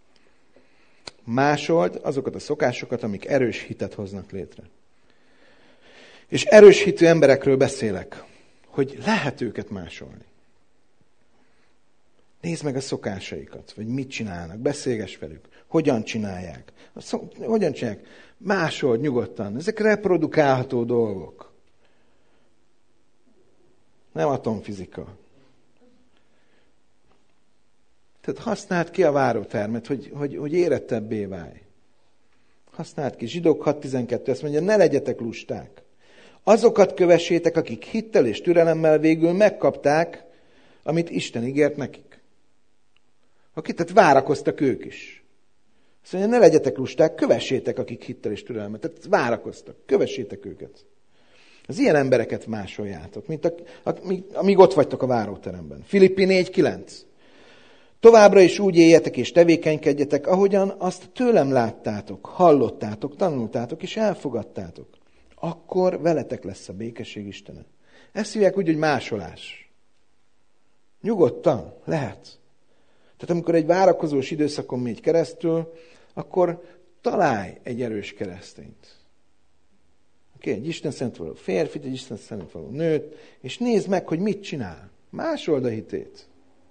Másold azokat a szokásokat, amik erős hitet hoznak létre. És erős hitű emberekről beszélek, hogy lehet őket másolni. Nézd meg a szokásaikat, vagy mit csinálnak, beszélgess velük, hogyan csinálják. Hogyan csinálják? Másold nyugodtan. Ezek reprodukálható dolgok. Nem atomfizika. Tehát használd ki a várótermet, hogy érettebbé válj. Használd ki. Zsidók 6.12 azt mondja, ne legyetek lusták. Azokat kövessétek, akik hittel és türelemmel végül megkapták, amit Isten ígért nekik. Tehát várakoztak ők is. Azt mondja, ne legyetek lusták, kövessétek, akik hittel és türelemmel. Tehát várakoztak, kövessétek őket. Az ilyen embereket másoljátok, amíg ott vagytok a váróteremben. Filippi 4.9. Továbbra is úgy éljetek és tevékenykedjetek, ahogyan azt tőlem láttátok, hallottátok, tanultátok és elfogadtátok. Akkor veletek lesz a békesség Istene. Ezt hívják úgy, hogy másolás. Nyugodtan, lehet. Tehát amikor egy várakozós időszakon megy keresztül, akkor találj egy erős keresztényt. Egy Isten szerint való férfit, egy Isten szerint való nőt, és nézd meg, hogy mit csinál. Másold a hitét.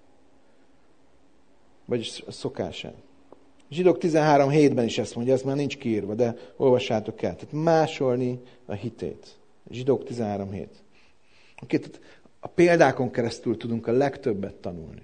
Vagyis a szokását. Zsidók 13.7-ben is ezt mondja, ez már nincs kiírva, de olvassátok el. Tehát másolni a hitét. Zsidók 13:7. A példákon keresztül tudunk a legtöbbet tanulni.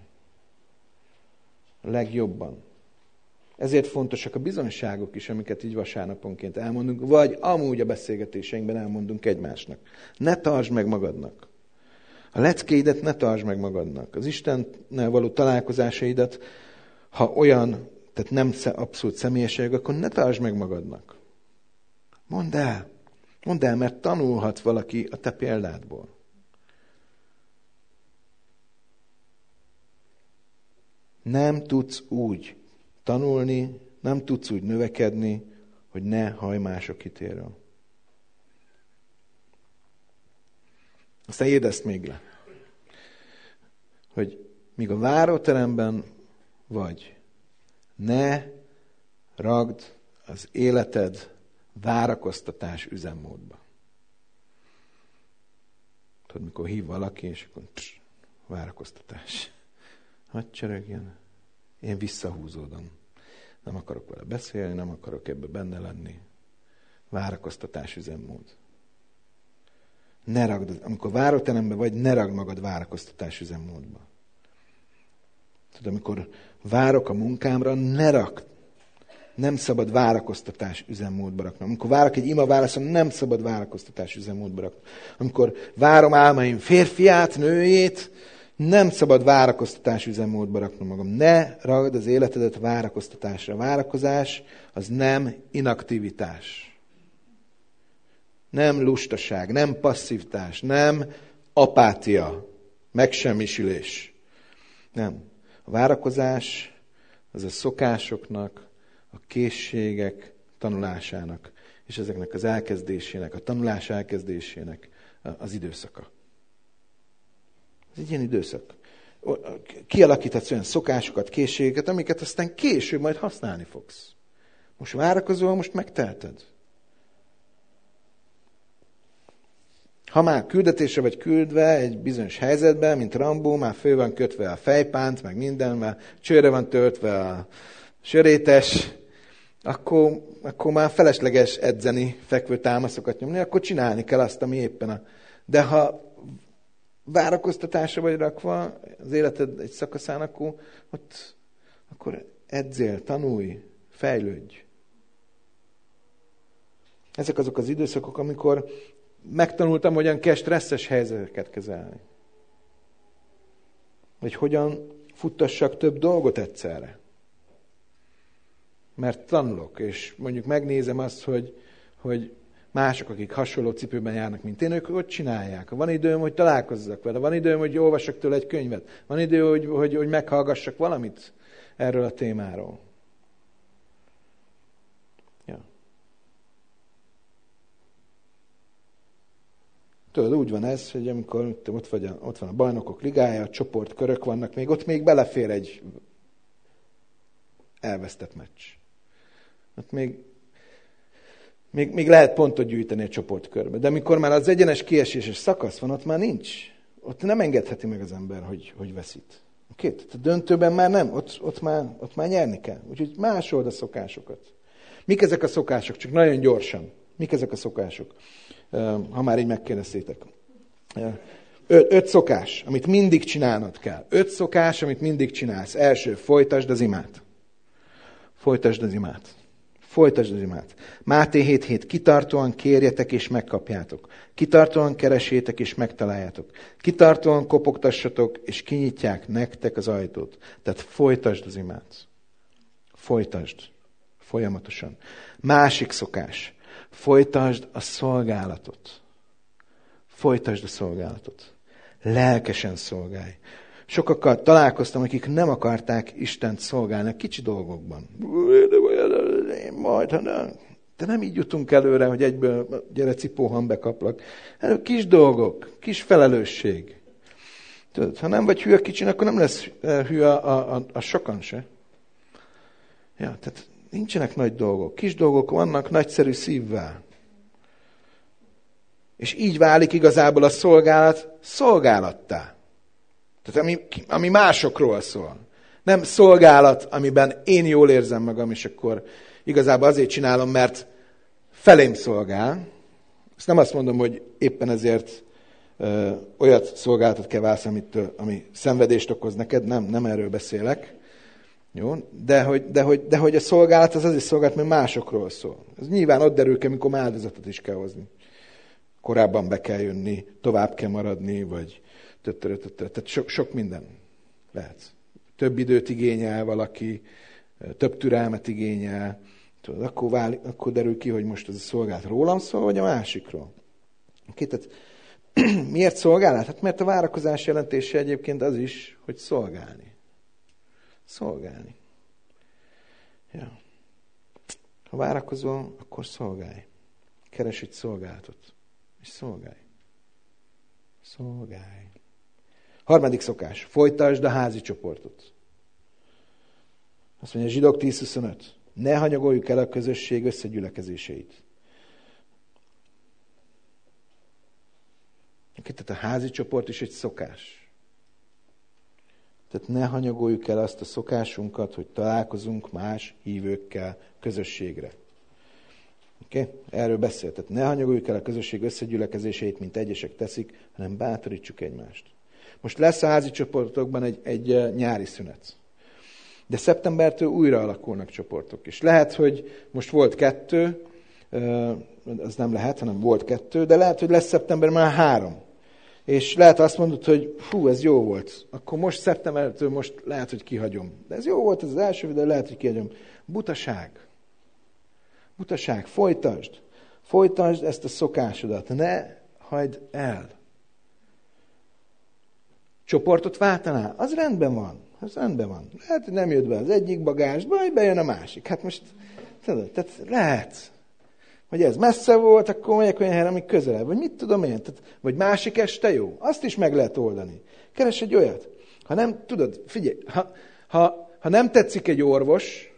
A legjobban. Ezért fontosak a bizonyságok is, amiket így vasárnaponként elmondunk, vagy amúgy a beszélgetéseinkben elmondunk egymásnak. Ne tartsd meg magadnak. A leckéidet ne tartsd meg magadnak. Az Istennel való találkozásaidat, ha olyan, tehát nem abszolút személyesek, akkor ne tartsd meg magadnak. Mondd el, mert tanulhat valaki a te példádból. Nem tudsz úgy tanulni, nem tudsz úgy növekedni, hogy ne hallj mások hitéről. Aztán írd ezt még le, hogy míg a váróteremben vagy, ne ragd az életed várakoztatás üzemmódba. Tudod, mikor hív valaki, és akkor várakoztatás. Hadd csörögjön. Én visszahúzódom. Nem akarok vele beszélni, nem akarok ebbe benne lenni. Várakoztatás üzemmód. Ne ragd, amikor váróteremben vagy, ne ragd magad várakoztatás üzemmódba. Tudod, amikor várok a munkámra, ne ragd. Nem szabad várakoztatás üzemmódba rakni. Amikor várok egy ima válaszon, nem szabad várakoztatás üzemmódba rakni. Amikor várom álmaim férfiát, nőjét, nem szabad várakoztatás üzemmódba raknom magam. Ne ragd az életedet várakoztatásra. Várakozás az nem inaktivitás. Nem lustaság, nem passzivitás, nem apátia, megsemmisülés. Nem. A várakozás az a szokásoknak, a készségek tanulásának, és ezeknek az elkezdésének, a tanulás elkezdésének az időszaka. Ez egy ilyen időszak. Kialakíthatsz olyan szokásokat, készségeket, amiket aztán később majd használni fogsz. Most várakozol, most megteheted. Ha már küldetésre vagy küldve egy bizonyos helyzetben, mint Rambó, már fő van kötve a fejpánt, meg minden, már csőre van töltve a sörétes, akkor már felesleges edzeni, fekvő támaszokat nyomni, akkor csinálni kell azt, ami éppen De ha várakoztatásra vagy rakva az életed egy szakaszán, akkor edzél, tanulj, fejlődj. Ezek azok az időszakok, amikor megtanultam, hogyan kell stresszes helyzeteket kezelni. Vagy hogyan futtassak több dolgot egyszerre. Mert tanulok, és mondjuk megnézem azt, hogy mások, akik hasonló cipőben járnak, mint én, ők hogy csinálják. Van időm, hogy találkozzak vele, van időm, hogy olvassak tőle egy könyvet, van idő, hogy meghallgassak valamit erről a témáról. Ja. Tudod, úgy van ez, hogy amikor ott van a bajnokok ligája, a csoportkörök vannak, ott még belefér egy elvesztett meccs. Ott még lehet pontot gyűjteni a csoportkörbe. De amikor már az egyenes kieséses szakasz van, ott már nincs. Ott nem engedheti meg az ember, hogy veszít. Oké? Tehát a döntőben már nem. Ott már nyerni kell. Úgyhogy másold a szokásokat. Mik ezek a szokások? Csak nagyon gyorsan. Mik ezek a szokások? Ha már így megkérdeztétek. 5 szokás, amit mindig csinálnod kell. 5 szokás, amit mindig csinálsz. Első, folytasd az imát. Folytasd az imát. Folytasd az imát. Máté 7.7. Kitartóan kérjetek és megkapjátok. Kitartóan keresétek és megtaláljátok. Kitartóan kopogtassatok és kinyitják nektek az ajtót. Tehát folytasd az imát. Folytasd. Folyamatosan. Másik szokás. Folytasd a szolgálatot. Folytasd a szolgálatot. Lelkesen szolgálj. Sokakkal találkoztam, akik nem akarták Istent szolgálni a kicsi dolgokban. Majd, ha nem. De nem így jutunk előre, hogy egyből gyere cipóhan bekaplak. Kis dolgok, kis felelősség. Tudod, ha nem vagy hű a kicsin, akkor nem lesz hű a sokan se. Ja, tehát nincsenek nagy dolgok. Kis dolgok vannak nagyszerű szívvel. És így válik igazából a szolgálat szolgálattá. Tehát ami másokról szól. Nem szolgálat, amiben én jól érzem magam, és akkor igazából azért csinálom, mert felém szolgál. Ezt nem azt mondom, hogy éppen ezért olyat szolgálatot kell választani, ami szenvedést okoz neked, nem erről beszélek. Jó? De hogy a szolgálat az azért szolgálat, mert másokról szól. Ez nyilván ott derül ki, amikor áldozatot is kell hozni. Korábban be kell jönni, tovább kell maradni, vagy tehát sok minden lehet. Több időt igényel valaki, több türelmet igényel. Tudod, akkor derül ki, hogy most ez a szolgálat rólam szól, vagy a másikról. Tehát miért szolgálat? Hát mert a várakozás jelentése egyébként az is, hogy szolgálni. Szolgálni. Ja. Ha várakozol, akkor szolgálj. Keres egy szolgálatot. És szolgálj. Szolgálj. Harmadik szokás. Folytasd a házi csoportot. Azt mondja, Zsidók 10.25. Ne hanyagoljuk el a közösség összegyülekezéseit. Tehát a házi csoport is egy szokás. Tehát ne hanyagoljuk el azt a szokásunkat, hogy találkozunk más hívőkkel közösségre. Okay? Erről beszél. Tehát ne hanyagoljuk el a közösség összegyülekezéseit, mint egyesek teszik, hanem bátorítsuk egymást. Most lesz a házi csoportokban egy nyári szünet. De szeptembertől újra alakulnak csoportok. És lehet, hogy most volt 2, az nem lehet, hanem volt 2, de lehet, hogy lesz szeptemberben már 3. És lehet azt mondod, hogy ez jó volt. Akkor most szeptembertől most lehet, hogy kihagyom. De ez jó volt, ez az első videó, lehet, hogy kihagyom. Butaság. Butaság. Folytasd. Folytasd ezt a szokásodat. Ne hagyd el. Csoportot váltanál? Az rendben van. Az rendben van. Lehet, hogy nem jött be az egyik bagázsba, vagy bejön a másik. Hát most, tudod, tehát lehet. Hogy ez messze volt, akkor megyek olyan helyre, ami közelebb. Vagy mit tudom én? Tehát, vagy másik este jó. Azt is meg lehet oldani. Keres egy olyat. Ha nem, tudod, figyelj, ha nem tetszik egy orvos,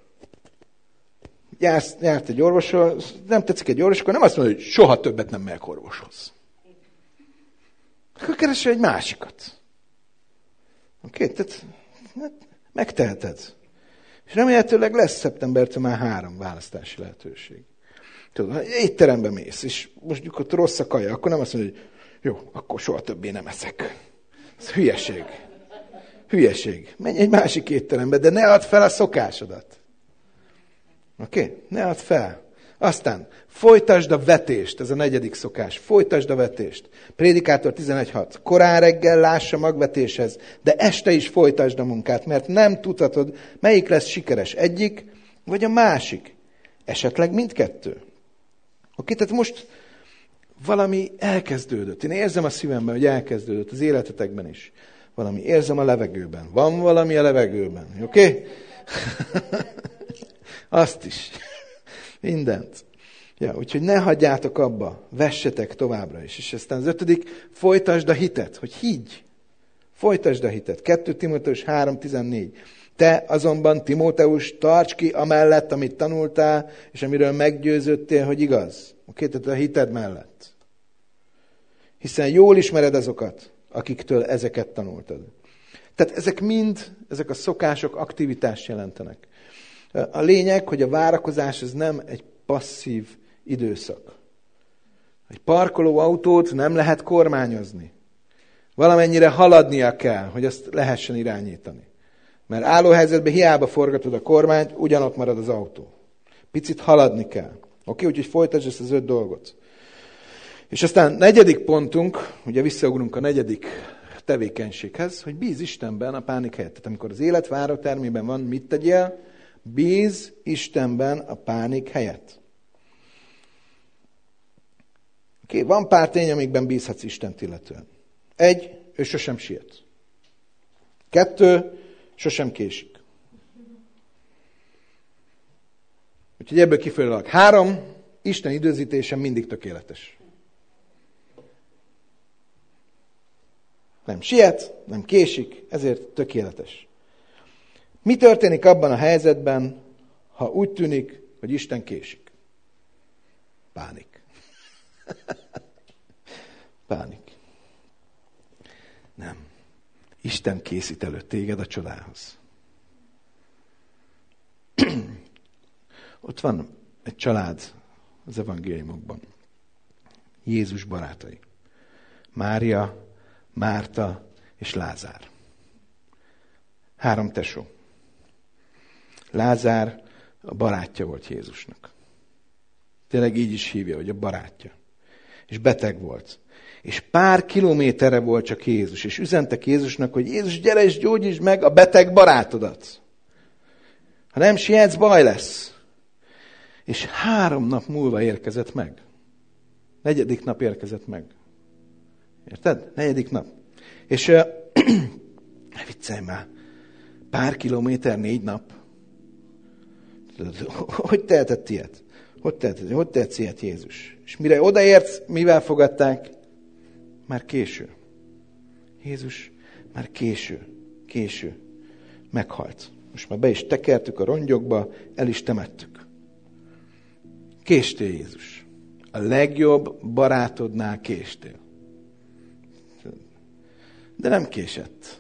járt egy orvoshoz, nem tetszik egy orvos, akkor nem azt mondod, hogy soha többet nem megyek orvoshoz. Akkor keres egy másikat. Oké? Tehát megteheted. És remélhetőleg lesz szeptembertől már 3 választási lehetőség. Tudod, ha étterembe mész, és most ott rossz a kaja, akkor nem azt mondod, hogy jó, akkor soha többé nem eszek. Ez hülyeség. Hülyeség. Menj egy másik étterembe, de ne add fel a szokásodat. Oké? Ne add fel. Aztán folytasd a vetést, ez a 4. szokás. Folytasd a vetést. Prédikátor 11.6. Korán reggel lássa magvetéshez, de este is folytasd a munkát, mert nem tudhatod, melyik lesz sikeres, egyik vagy a másik. Esetleg mindkettő. Oké, tehát most valami elkezdődött. Én érzem a szívemben, hogy elkezdődött az életetekben is. Valami érzem a levegőben. Van valami a levegőben. Oké? Azt is. Mindent. Ja, úgyhogy ne hagyjátok abba. Vessetek továbbra is. És aztán az 5. Folytasd a hitet. Hogy higgy. Folytasd a hitet. 2 Timóteus 3.14. Te azonban, Timóteus, tarts ki amellett, amit tanultál, és amiről meggyőződtél, hogy igaz. Oké, tehát a hited mellett. Hiszen jól ismered azokat, akiktől ezeket tanultad. Tehát ezek a szokások aktivitást jelentenek. A lényeg, hogy a várakozás ez nem egy passzív időszak. Egy parkoló autót nem lehet kormányozni. Valamennyire haladnia kell, hogy azt lehessen irányítani. Mert állóhelyzetben hiába forgatod a kormányt, ugyanott marad az autó. Picit haladni kell. Oké, úgyhogy folytasd ezt az 5 dolgot. És aztán 4. pontunk, ugye visszaugrunk a 4. tevékenységhez, hogy bíz Istenben a pánik helyett. Tehát amikor az élet várótermében van, mit tegyél? Bíz Istenben a pánik helyett. Oké, van pár tény, amikben bízhatsz Istent illetően. 1, ő sosem siet. 2, sosem késik. Úgyhogy ebből kifolyólag 3, Isten időzítése mindig tökéletes. Nem siet, nem késik, ezért tökéletes. Mi történik abban a helyzetben, ha úgy tűnik, hogy Isten késik? Pánik. Pánik. Nem. Isten készít elő téged a csodához. Ott van egy család az evangéliumokban. Jézus barátai. Mária, Márta és Lázár. 3 tesó. Lázár a barátja volt Jézusnak. Tényleg így is hívja, hogy a barátja. És beteg volt. És pár kilométerre volt csak Jézus. És üzentek Jézusnak, hogy Jézus, gyere és gyógyítsd meg a beteg barátodat. Ha nem sietsz, baj lesz. És 3 nap múlva érkezett meg. 4. nap érkezett meg. Érted? 4. nap. És ne viccelj már. Pár kilométer, 4 nap. Hogy tehetett ilyet? Hogy tehetsz ilyet Jézus? És mire odaérsz, mivel fogadták? Már késő. Jézus már késő. Meghalt. Most már be is tekertük a rongyokba, el is temettük. Késtél, Jézus. A legjobb barátodnál késtél. De nem késett.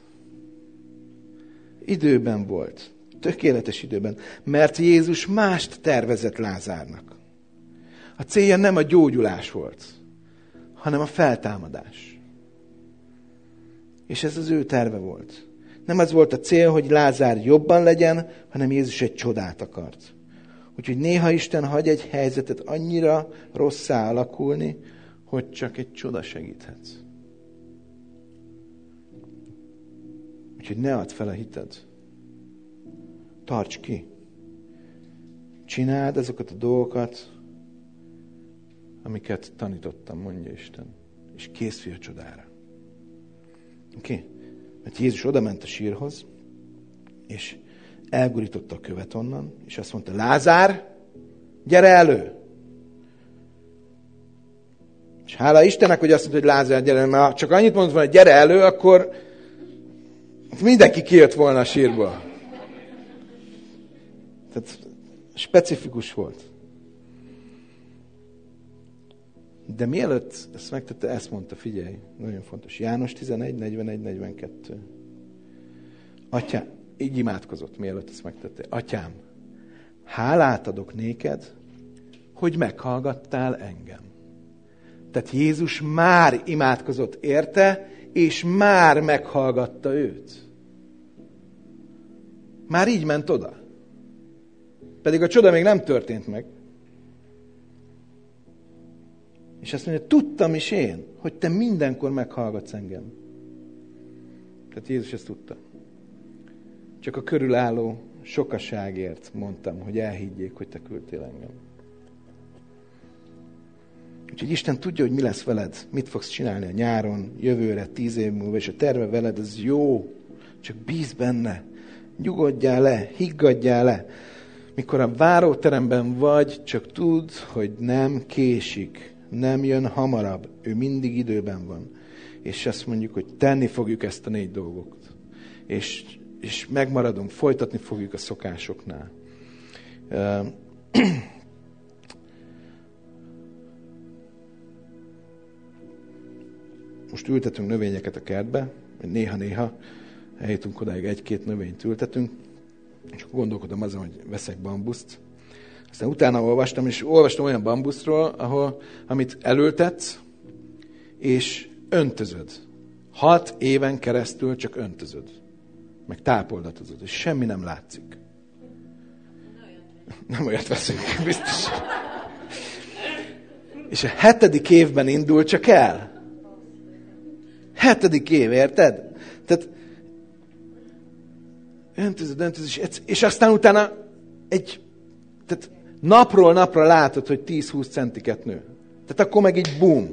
Időben volt. Tökéletes időben. Mert Jézus mást tervezett Lázárnak. A célja nem a gyógyulás volt, hanem a feltámadás. És ez az ő terve volt. Nem az volt a cél, hogy Lázár jobban legyen, hanem Jézus egy csodát akart. Úgyhogy néha Isten hagy egy helyzetet annyira rosszá alakulni, hogy csak egy csoda segíthet. Úgyhogy ne add fel a hited. Tarts ki. Csináld azokat a dolgokat, amiket tanítottam, mondja Isten. És készülj a csodára. Oké? Mert Jézus odament a sírhoz, és elgurította a követ onnan, és azt mondta, Lázár, gyere elő! És hála Istennek, hogy azt mondta, hogy Lázár, gyere elő, mert csak annyit mondott volna, hogy gyere elő, akkor mindenki kijött volna a sírból. Tehát specifikus volt. De mielőtt ezt megtette, ezt mondta, figyelj, nagyon fontos. János 11, 41, 42. Atyám, így imádkozott, mielőtt ezt megtette. Atyám, hálát adok néked, hogy meghallgattál engem. Tehát Jézus már imádkozott érte, és már meghallgatta őt. Már így ment oda. Pedig a csoda még nem történt meg. És azt mondja, tudtam is én, hogy te mindenkor meghallgatsz engem. Tehát Jézus ezt tudta. Csak a körülálló sokaságért mondtam, hogy elhiggyék, hogy te küldtél engem. Úgyhogy Isten tudja, hogy mi lesz veled, mit fogsz csinálni a nyáron, jövőre, 10 év múlva, és a terve veled, az jó. Csak bízz benne. Nyugodjál le, higgadjál le. Mikor a váróteremben vagy, csak tudd, hogy nem késik. Nem jön hamarabb. Ő mindig időben van. És azt mondjuk, hogy tenni fogjuk ezt a 4 dolgot. És megmaradunk, folytatni fogjuk a szokásoknál. Most ültetünk növényeket a kertbe, néha-néha eljutunk odáig 1-2 növényt ültetünk, és akkor gondolkodom azon, hogy veszek bambuszt. Aztán utána olvastam olyan bambuszról, amit elültetsz, és öntözöd. 6 éven keresztül csak öntözöd. Meg tápoldatozod, és semmi nem látszik. Nem olyat veszünk, biztos. És a 7. évben indul csak el. 7. év, érted? Tehát öntözöd, és aztán utána tehát napról napra látod, hogy 10-20 centiket nő. Tehát akkor meg így bum.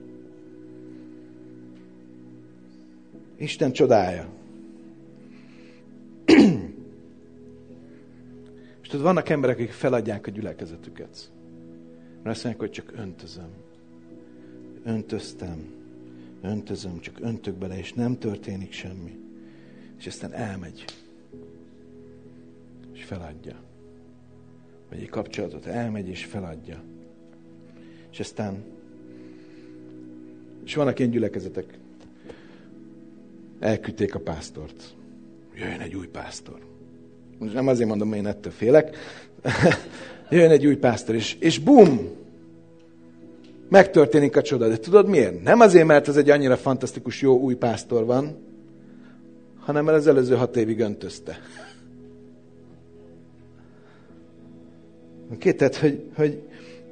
Isten csodája. És tudod, vannak emberek, akik feladják a gyülekezetüket. Mert azt mondják, hogy csak öntözöm. Öntözöm, csak öntök bele, és nem történik semmi. És aztán elmegy. És feladja. Vagy egy kapcsolatot elmegy, és feladja. És aztán és vannak ilyen gyülekezetek. Elküldték a pásztort. Jöjjön egy új pásztor. Most nem azért mondom, én ettől félek. Jöjjön egy új pásztor, és bum! megtörténik a csoda. De tudod miért? Nem azért, mert ez egy annyira fantasztikus, jó új pásztor van, hanem mert az előző 6 évig öntözte. Tehát, hogy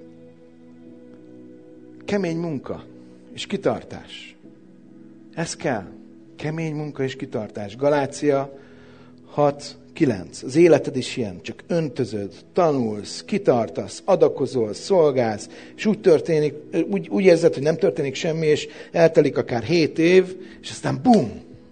kemény munka és kitartás. Ez kell. Kemény munka és kitartás. Galácia 6:9. Az életed is ilyen. Csak öntözöd, tanulsz, kitartasz, adakozol, szolgálsz, és úgy történik, úgy érzed, hogy nem történik semmi, és eltelik akár 7 év, és aztán bum!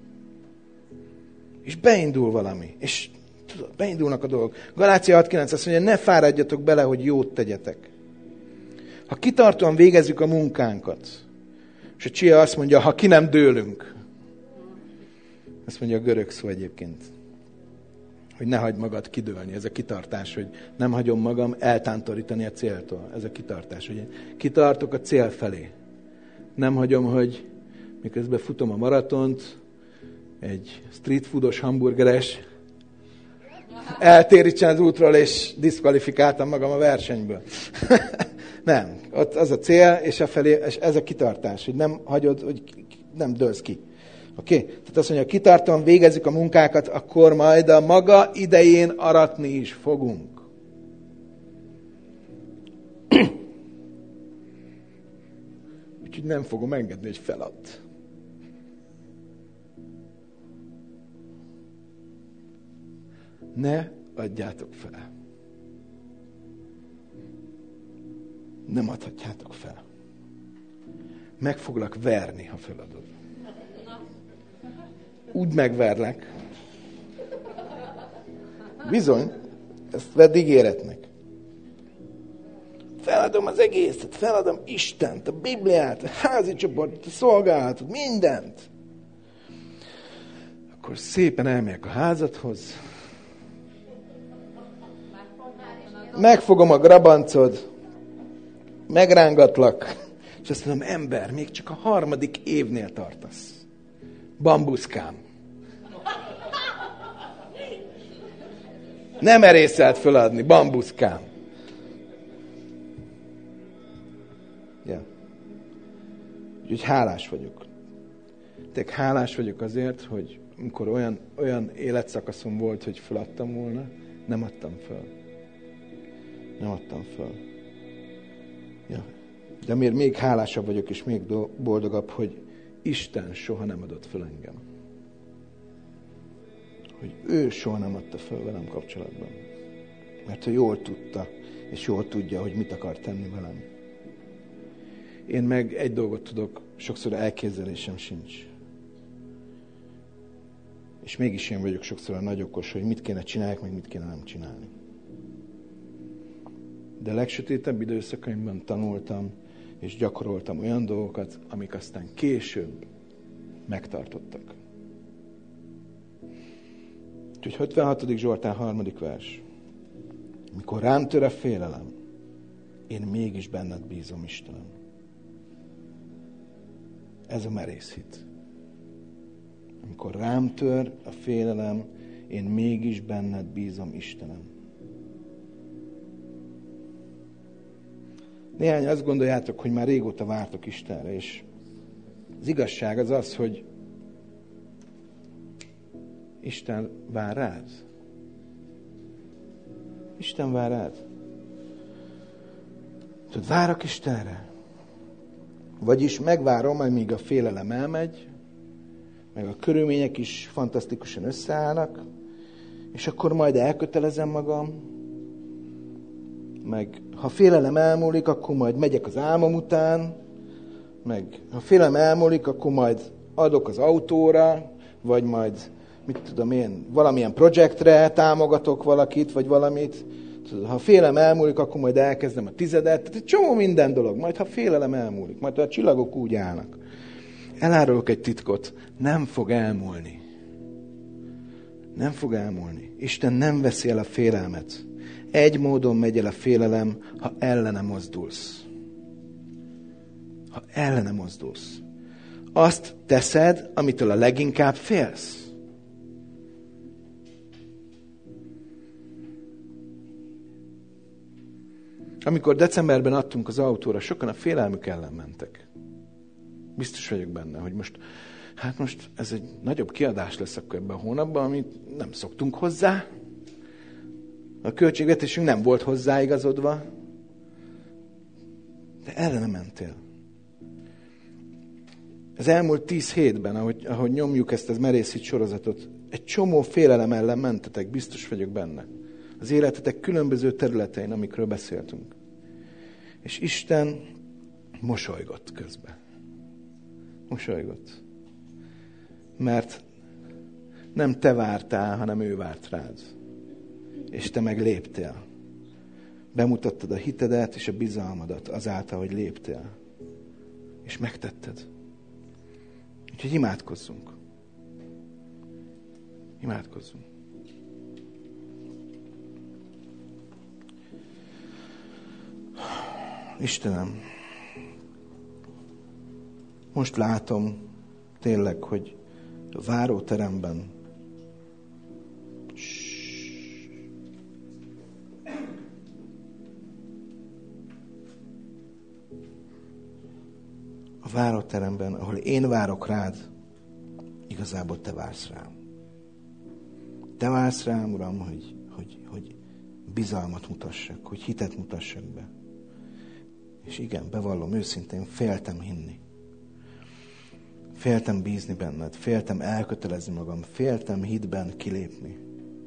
És beindul valami. És tudod, beindulnak a dolgok. Galácia 6:9 azt mondja, ne fáradjatok bele, hogy jót tegyetek. Ha kitartóan végezzük a munkánkat, és a Csia azt mondja, ha ki nem dőlünk, azt mondja a görög szó egyébként, hogy ne hagyd magad kidőlni. Ez a kitartás, hogy nem hagyom magam eltántorítani a céltól. Ez a kitartás, hogy kitartok a cél felé. Nem hagyom, hogy miközben futom a maratont, egy street foodos, hamburgeres eltérítsen az útról, és diszkvalifikáltam magam a versenyből. Nem. Ott az a cél, és ez a kitartás, hogy nem hagyod, hogy nem dőlsz ki. Oké? Tehát azt mondja, ha kitartóan végezzük a munkákat, akkor majd a maga idején aratni is fogunk. Úgyhogy nem fogom engedni, hogy feladd. Ne adjátok fel. Nem adhatjátok fel. Meg foglak verni, ha feladod. Úgy megverlek. Bizony, ezt vedd ígéretnek. Feladom az egészet, feladom Istent, a Bibliát, a házi csoportot, a szolgálatot, mindent. Akkor szépen elmegyek a házadhoz. Megfogom a grabancod, megrángatlak, és azt mondom, ember, még csak a 3. évnél tartasz. Bambuszkám. Nem merészelt föladni, bambuszkám. Ja. Úgyhogy hálás vagyok. Tényleg hálás vagyok azért, hogy amikor olyan életszakaszom volt, hogy feladtam volna, nem adtam föl. Nem adtam föl. Ja. De miért még hálásabb vagyok, és még boldogabb, hogy Isten soha nem adott föl engem. Hogy ő soha nem adta föl velem kapcsolatban. Mert ő jól tudta, és jól tudja, hogy mit akar tenni velem. Én meg egy dolgot tudok, sokszor elképzelésem sincs. És mégis én vagyok sokszor a nagy okos, hogy mit kéne csinálni, meg mit kéne nem csinálni. De a legsötétebb időszakaimban tanultam, és gyakoroltam olyan dolgokat, amik aztán később megtartottak. Úgyhogy 56. Zsoltár 3. vers. Mikor rám tör a félelem, én mégis benned bízom, Istenem. Ez a merész hit. Amikor rám tör a félelem, én mégis benned bízom, Istenem. Néhány azt gondoljátok, hogy már régóta vártok Istenre, és az igazság az az, hogy Isten vár rád. Isten vár rád. Tudod, várok Istenre. Vagyis megvárom, amíg a félelem elmegy, meg a körülmények is fantasztikusan összeállnak, és akkor majd elkötelezem magam, meg ha félelem elmúlik, akkor majd megyek az álmom után, meg ha félelem elmúlik, akkor majd adok az autóra, vagy majd, mit tudom én, valamilyen projektre támogatok valakit, vagy valamit. Ha félelem elmúlik, akkor majd elkezdem a 10. Tehát egy csomó minden dolog. Majd ha félelem elmúlik, majd ha a csillagok úgy állnak. Elárulok egy titkot. Nem fog elmúlni. Nem fog elmúlni. Isten nem veszi el a félelmet. Egy módon megy el a félelem, ha ellene mozdulsz. Ha ellene mozdulsz. Azt teszed, amitől a leginkább félsz. Amikor decemberben adtunk az autóra, sokan a félelmük ellen mentek. Biztos vagyok benne, hogy most ez egy nagyobb kiadás lesz akkor ebben a hónapban, amit nem szoktunk hozzá. A költségvetésünk nem volt hozzáigazodva. De erre nem mentél. Az elmúlt 10 hétben, ahogy nyomjuk ezt az merészít sorozatot, egy csomó félelem ellen mentetek, biztos vagyok benne. Az életetek különböző területein, amikről beszéltünk. És Isten mosolygott közben. Mosolygott. Mert nem te vártál, hanem ő várt rád. És te meg léptél. Bemutattad a hitedet és a bizalmadat azáltal, hogy léptél. És megtetted. Úgyhogy imádkozzunk. Imádkozzunk. Istenem, most látom tényleg, hogy a váróteremben ahol én várok rád, igazából te vársz rám. Te vársz rám, Uram, hogy bizalmat mutassak, hogy hitet mutassak be. És igen, bevallom őszintén, féltem hinni. Féltem bízni benned, féltem elkötelezni magam, féltem hitben kilépni.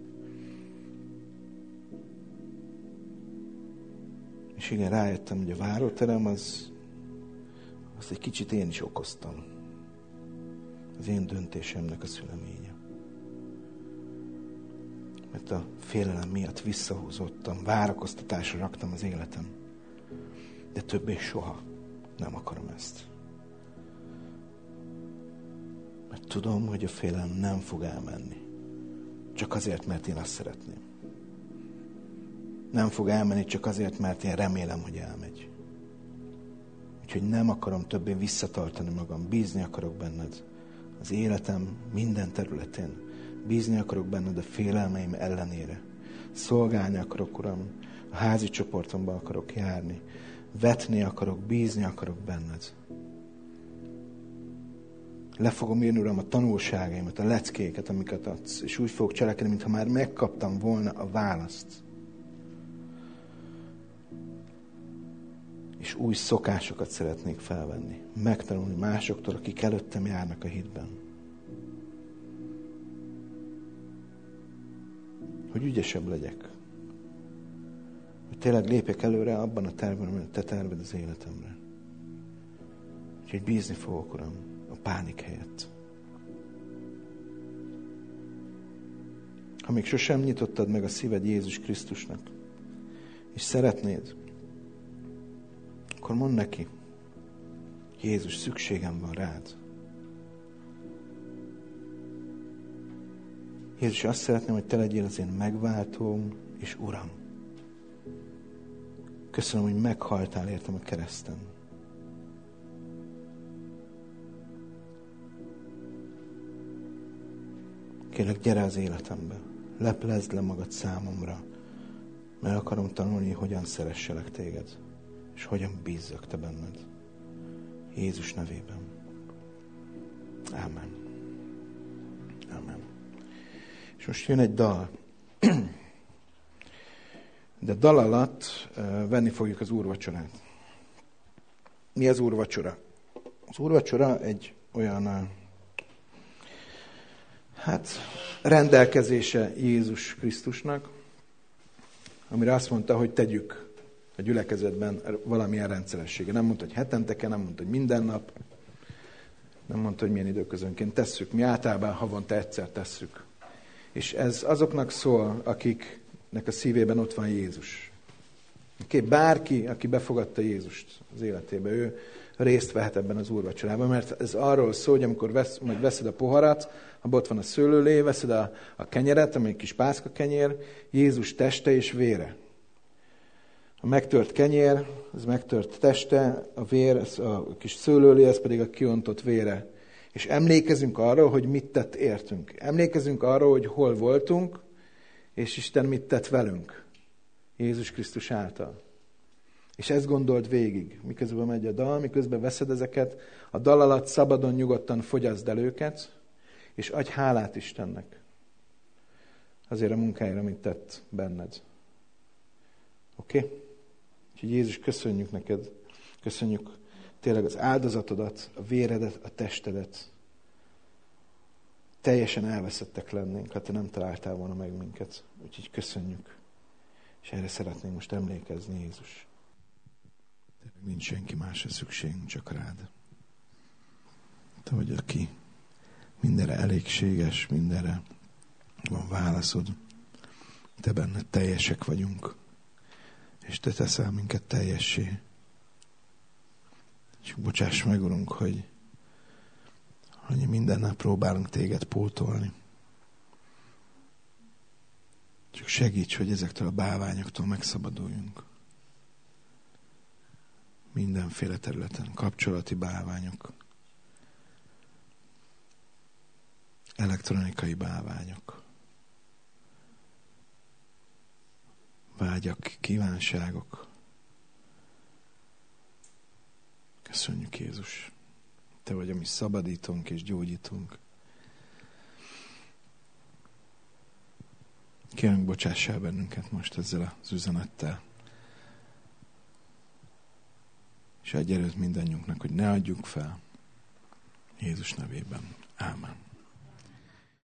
És igen, rájöttem, hogy a váróterem az egy kicsit én is okoztam. Az én döntésemnek a szüleménye. Mert a félelem miatt visszahúzottam, várakoztatásra raktam az életem. De többé soha nem akarom ezt. Mert tudom, hogy a félelem nem fog elmenni. Csak azért, mert én azt szeretném. Nem fog elmenni csak azért, mert én remélem, hogy elmegy. Úgyhogy nem akarom többé visszatartani magam. Bízni akarok benned az életem minden területén. Bízni akarok benned a félelmeim ellenére. Szolgálni akarok, Uram. A házi csoportomban akarok járni. Vetni akarok, bízni akarok benned. Le fogom írni, Uram, a tanulságaimat, a leckéket, amiket adsz. És úgy fogok cselekedni, mintha már megkaptam volna a választ. És új szokásokat szeretnék felvenni. Megtanulni másoktól, akik előttem járnak a hitben. Hogy ügyesebb legyek. Hogy tényleg lépjek előre abban a tervben, amit te terved az életemre. Úgyhogy bízni fogok, Uram, a pánik helyett. Ha még sosem nyitottad meg a szíved Jézus Krisztusnak, és szeretnéd, akkor mondd neki, Jézus, szükségem van rád. Jézus, azt szeretném, hogy te legyél az én megváltóm és Uram. Köszönöm, hogy meghaltál értem a kereszten. Kérlek, gyere az életembe. Leplezd le magad számomra, mert akarom tanulni, hogyan szeresselek téged, és hogyan bízzak te benned. Jézus nevében. Ámen. Ámen. És most jön egy dal. De dal alatt venni fogjuk az úrvacsorát. Mi az úrvacsora? Az úrvacsora egy olyan rendelkezése Jézus Krisztusnak, amire azt mondta, hogy tegyük a gyülekezetben valamilyen rendszeressége. Nem mondta, hogy hetente kell, nem mondta, hogy minden nap, nem mondta, hogy milyen időközönként tesszük. Mi általában havonta egyszer tesszük. És ez azoknak szól, akiknek a szívében ott van Jézus. Bárki, aki befogadta Jézust az életébe, ő részt vehet ebben az úrvacsorában, mert ez arról szól, hogy amikor majd veszed a poharat, abban ott van a szőlőlé, veszed a kenyeret, amely kis pászka kenyér, Jézus teste és vére. A megtört kenyér, az megtört teste, a vér, a kis szőlőlé, ez pedig a kiontott vére. És emlékezünk arra, hogy mit tett értünk. Emlékezünk arra, hogy hol voltunk, és Isten mit tett velünk. Jézus Krisztus által. És ezt gondold végig, miközben megy a dal, miközben veszed ezeket, a dal alatt szabadon, nyugodtan fogyaszd el őket, és adj hálát Istennek azért a munkájára, amit tett benned. Oké? Úgyhogy Jézus, köszönjük neked, köszönjük tényleg az áldozatodat, a véredet, a testedet. Teljesen elveszettek lennénk, ha te nem találtál volna meg minket. Úgyhogy köszönjük. És erre szeretnénk most emlékezni, Jézus. Tényleg nincs senki másra szükségünk, csak rád. Te vagy, aki mindenre elégséges, mindenre van válaszod. Te benned teljesek vagyunk. És te teszel minket teljessé. Csak bocsáss meg, Urunk, hogy minden nap próbálunk téged pótolni. Csak segíts, hogy ezektől a bálványoktól megszabaduljunk. Mindenféle területen, kapcsolati bálványok, elektronikai bálványok, vágyak, kívánságok. Köszönjük, Jézus! Te vagy a mi szabadítónk és gyógyítunk. Kérünk, bocsássál bennünket most ezzel az üzenettel. És adj erőt mindannyiunknak, hogy ne adjuk fel. Jézus nevében. Ámen.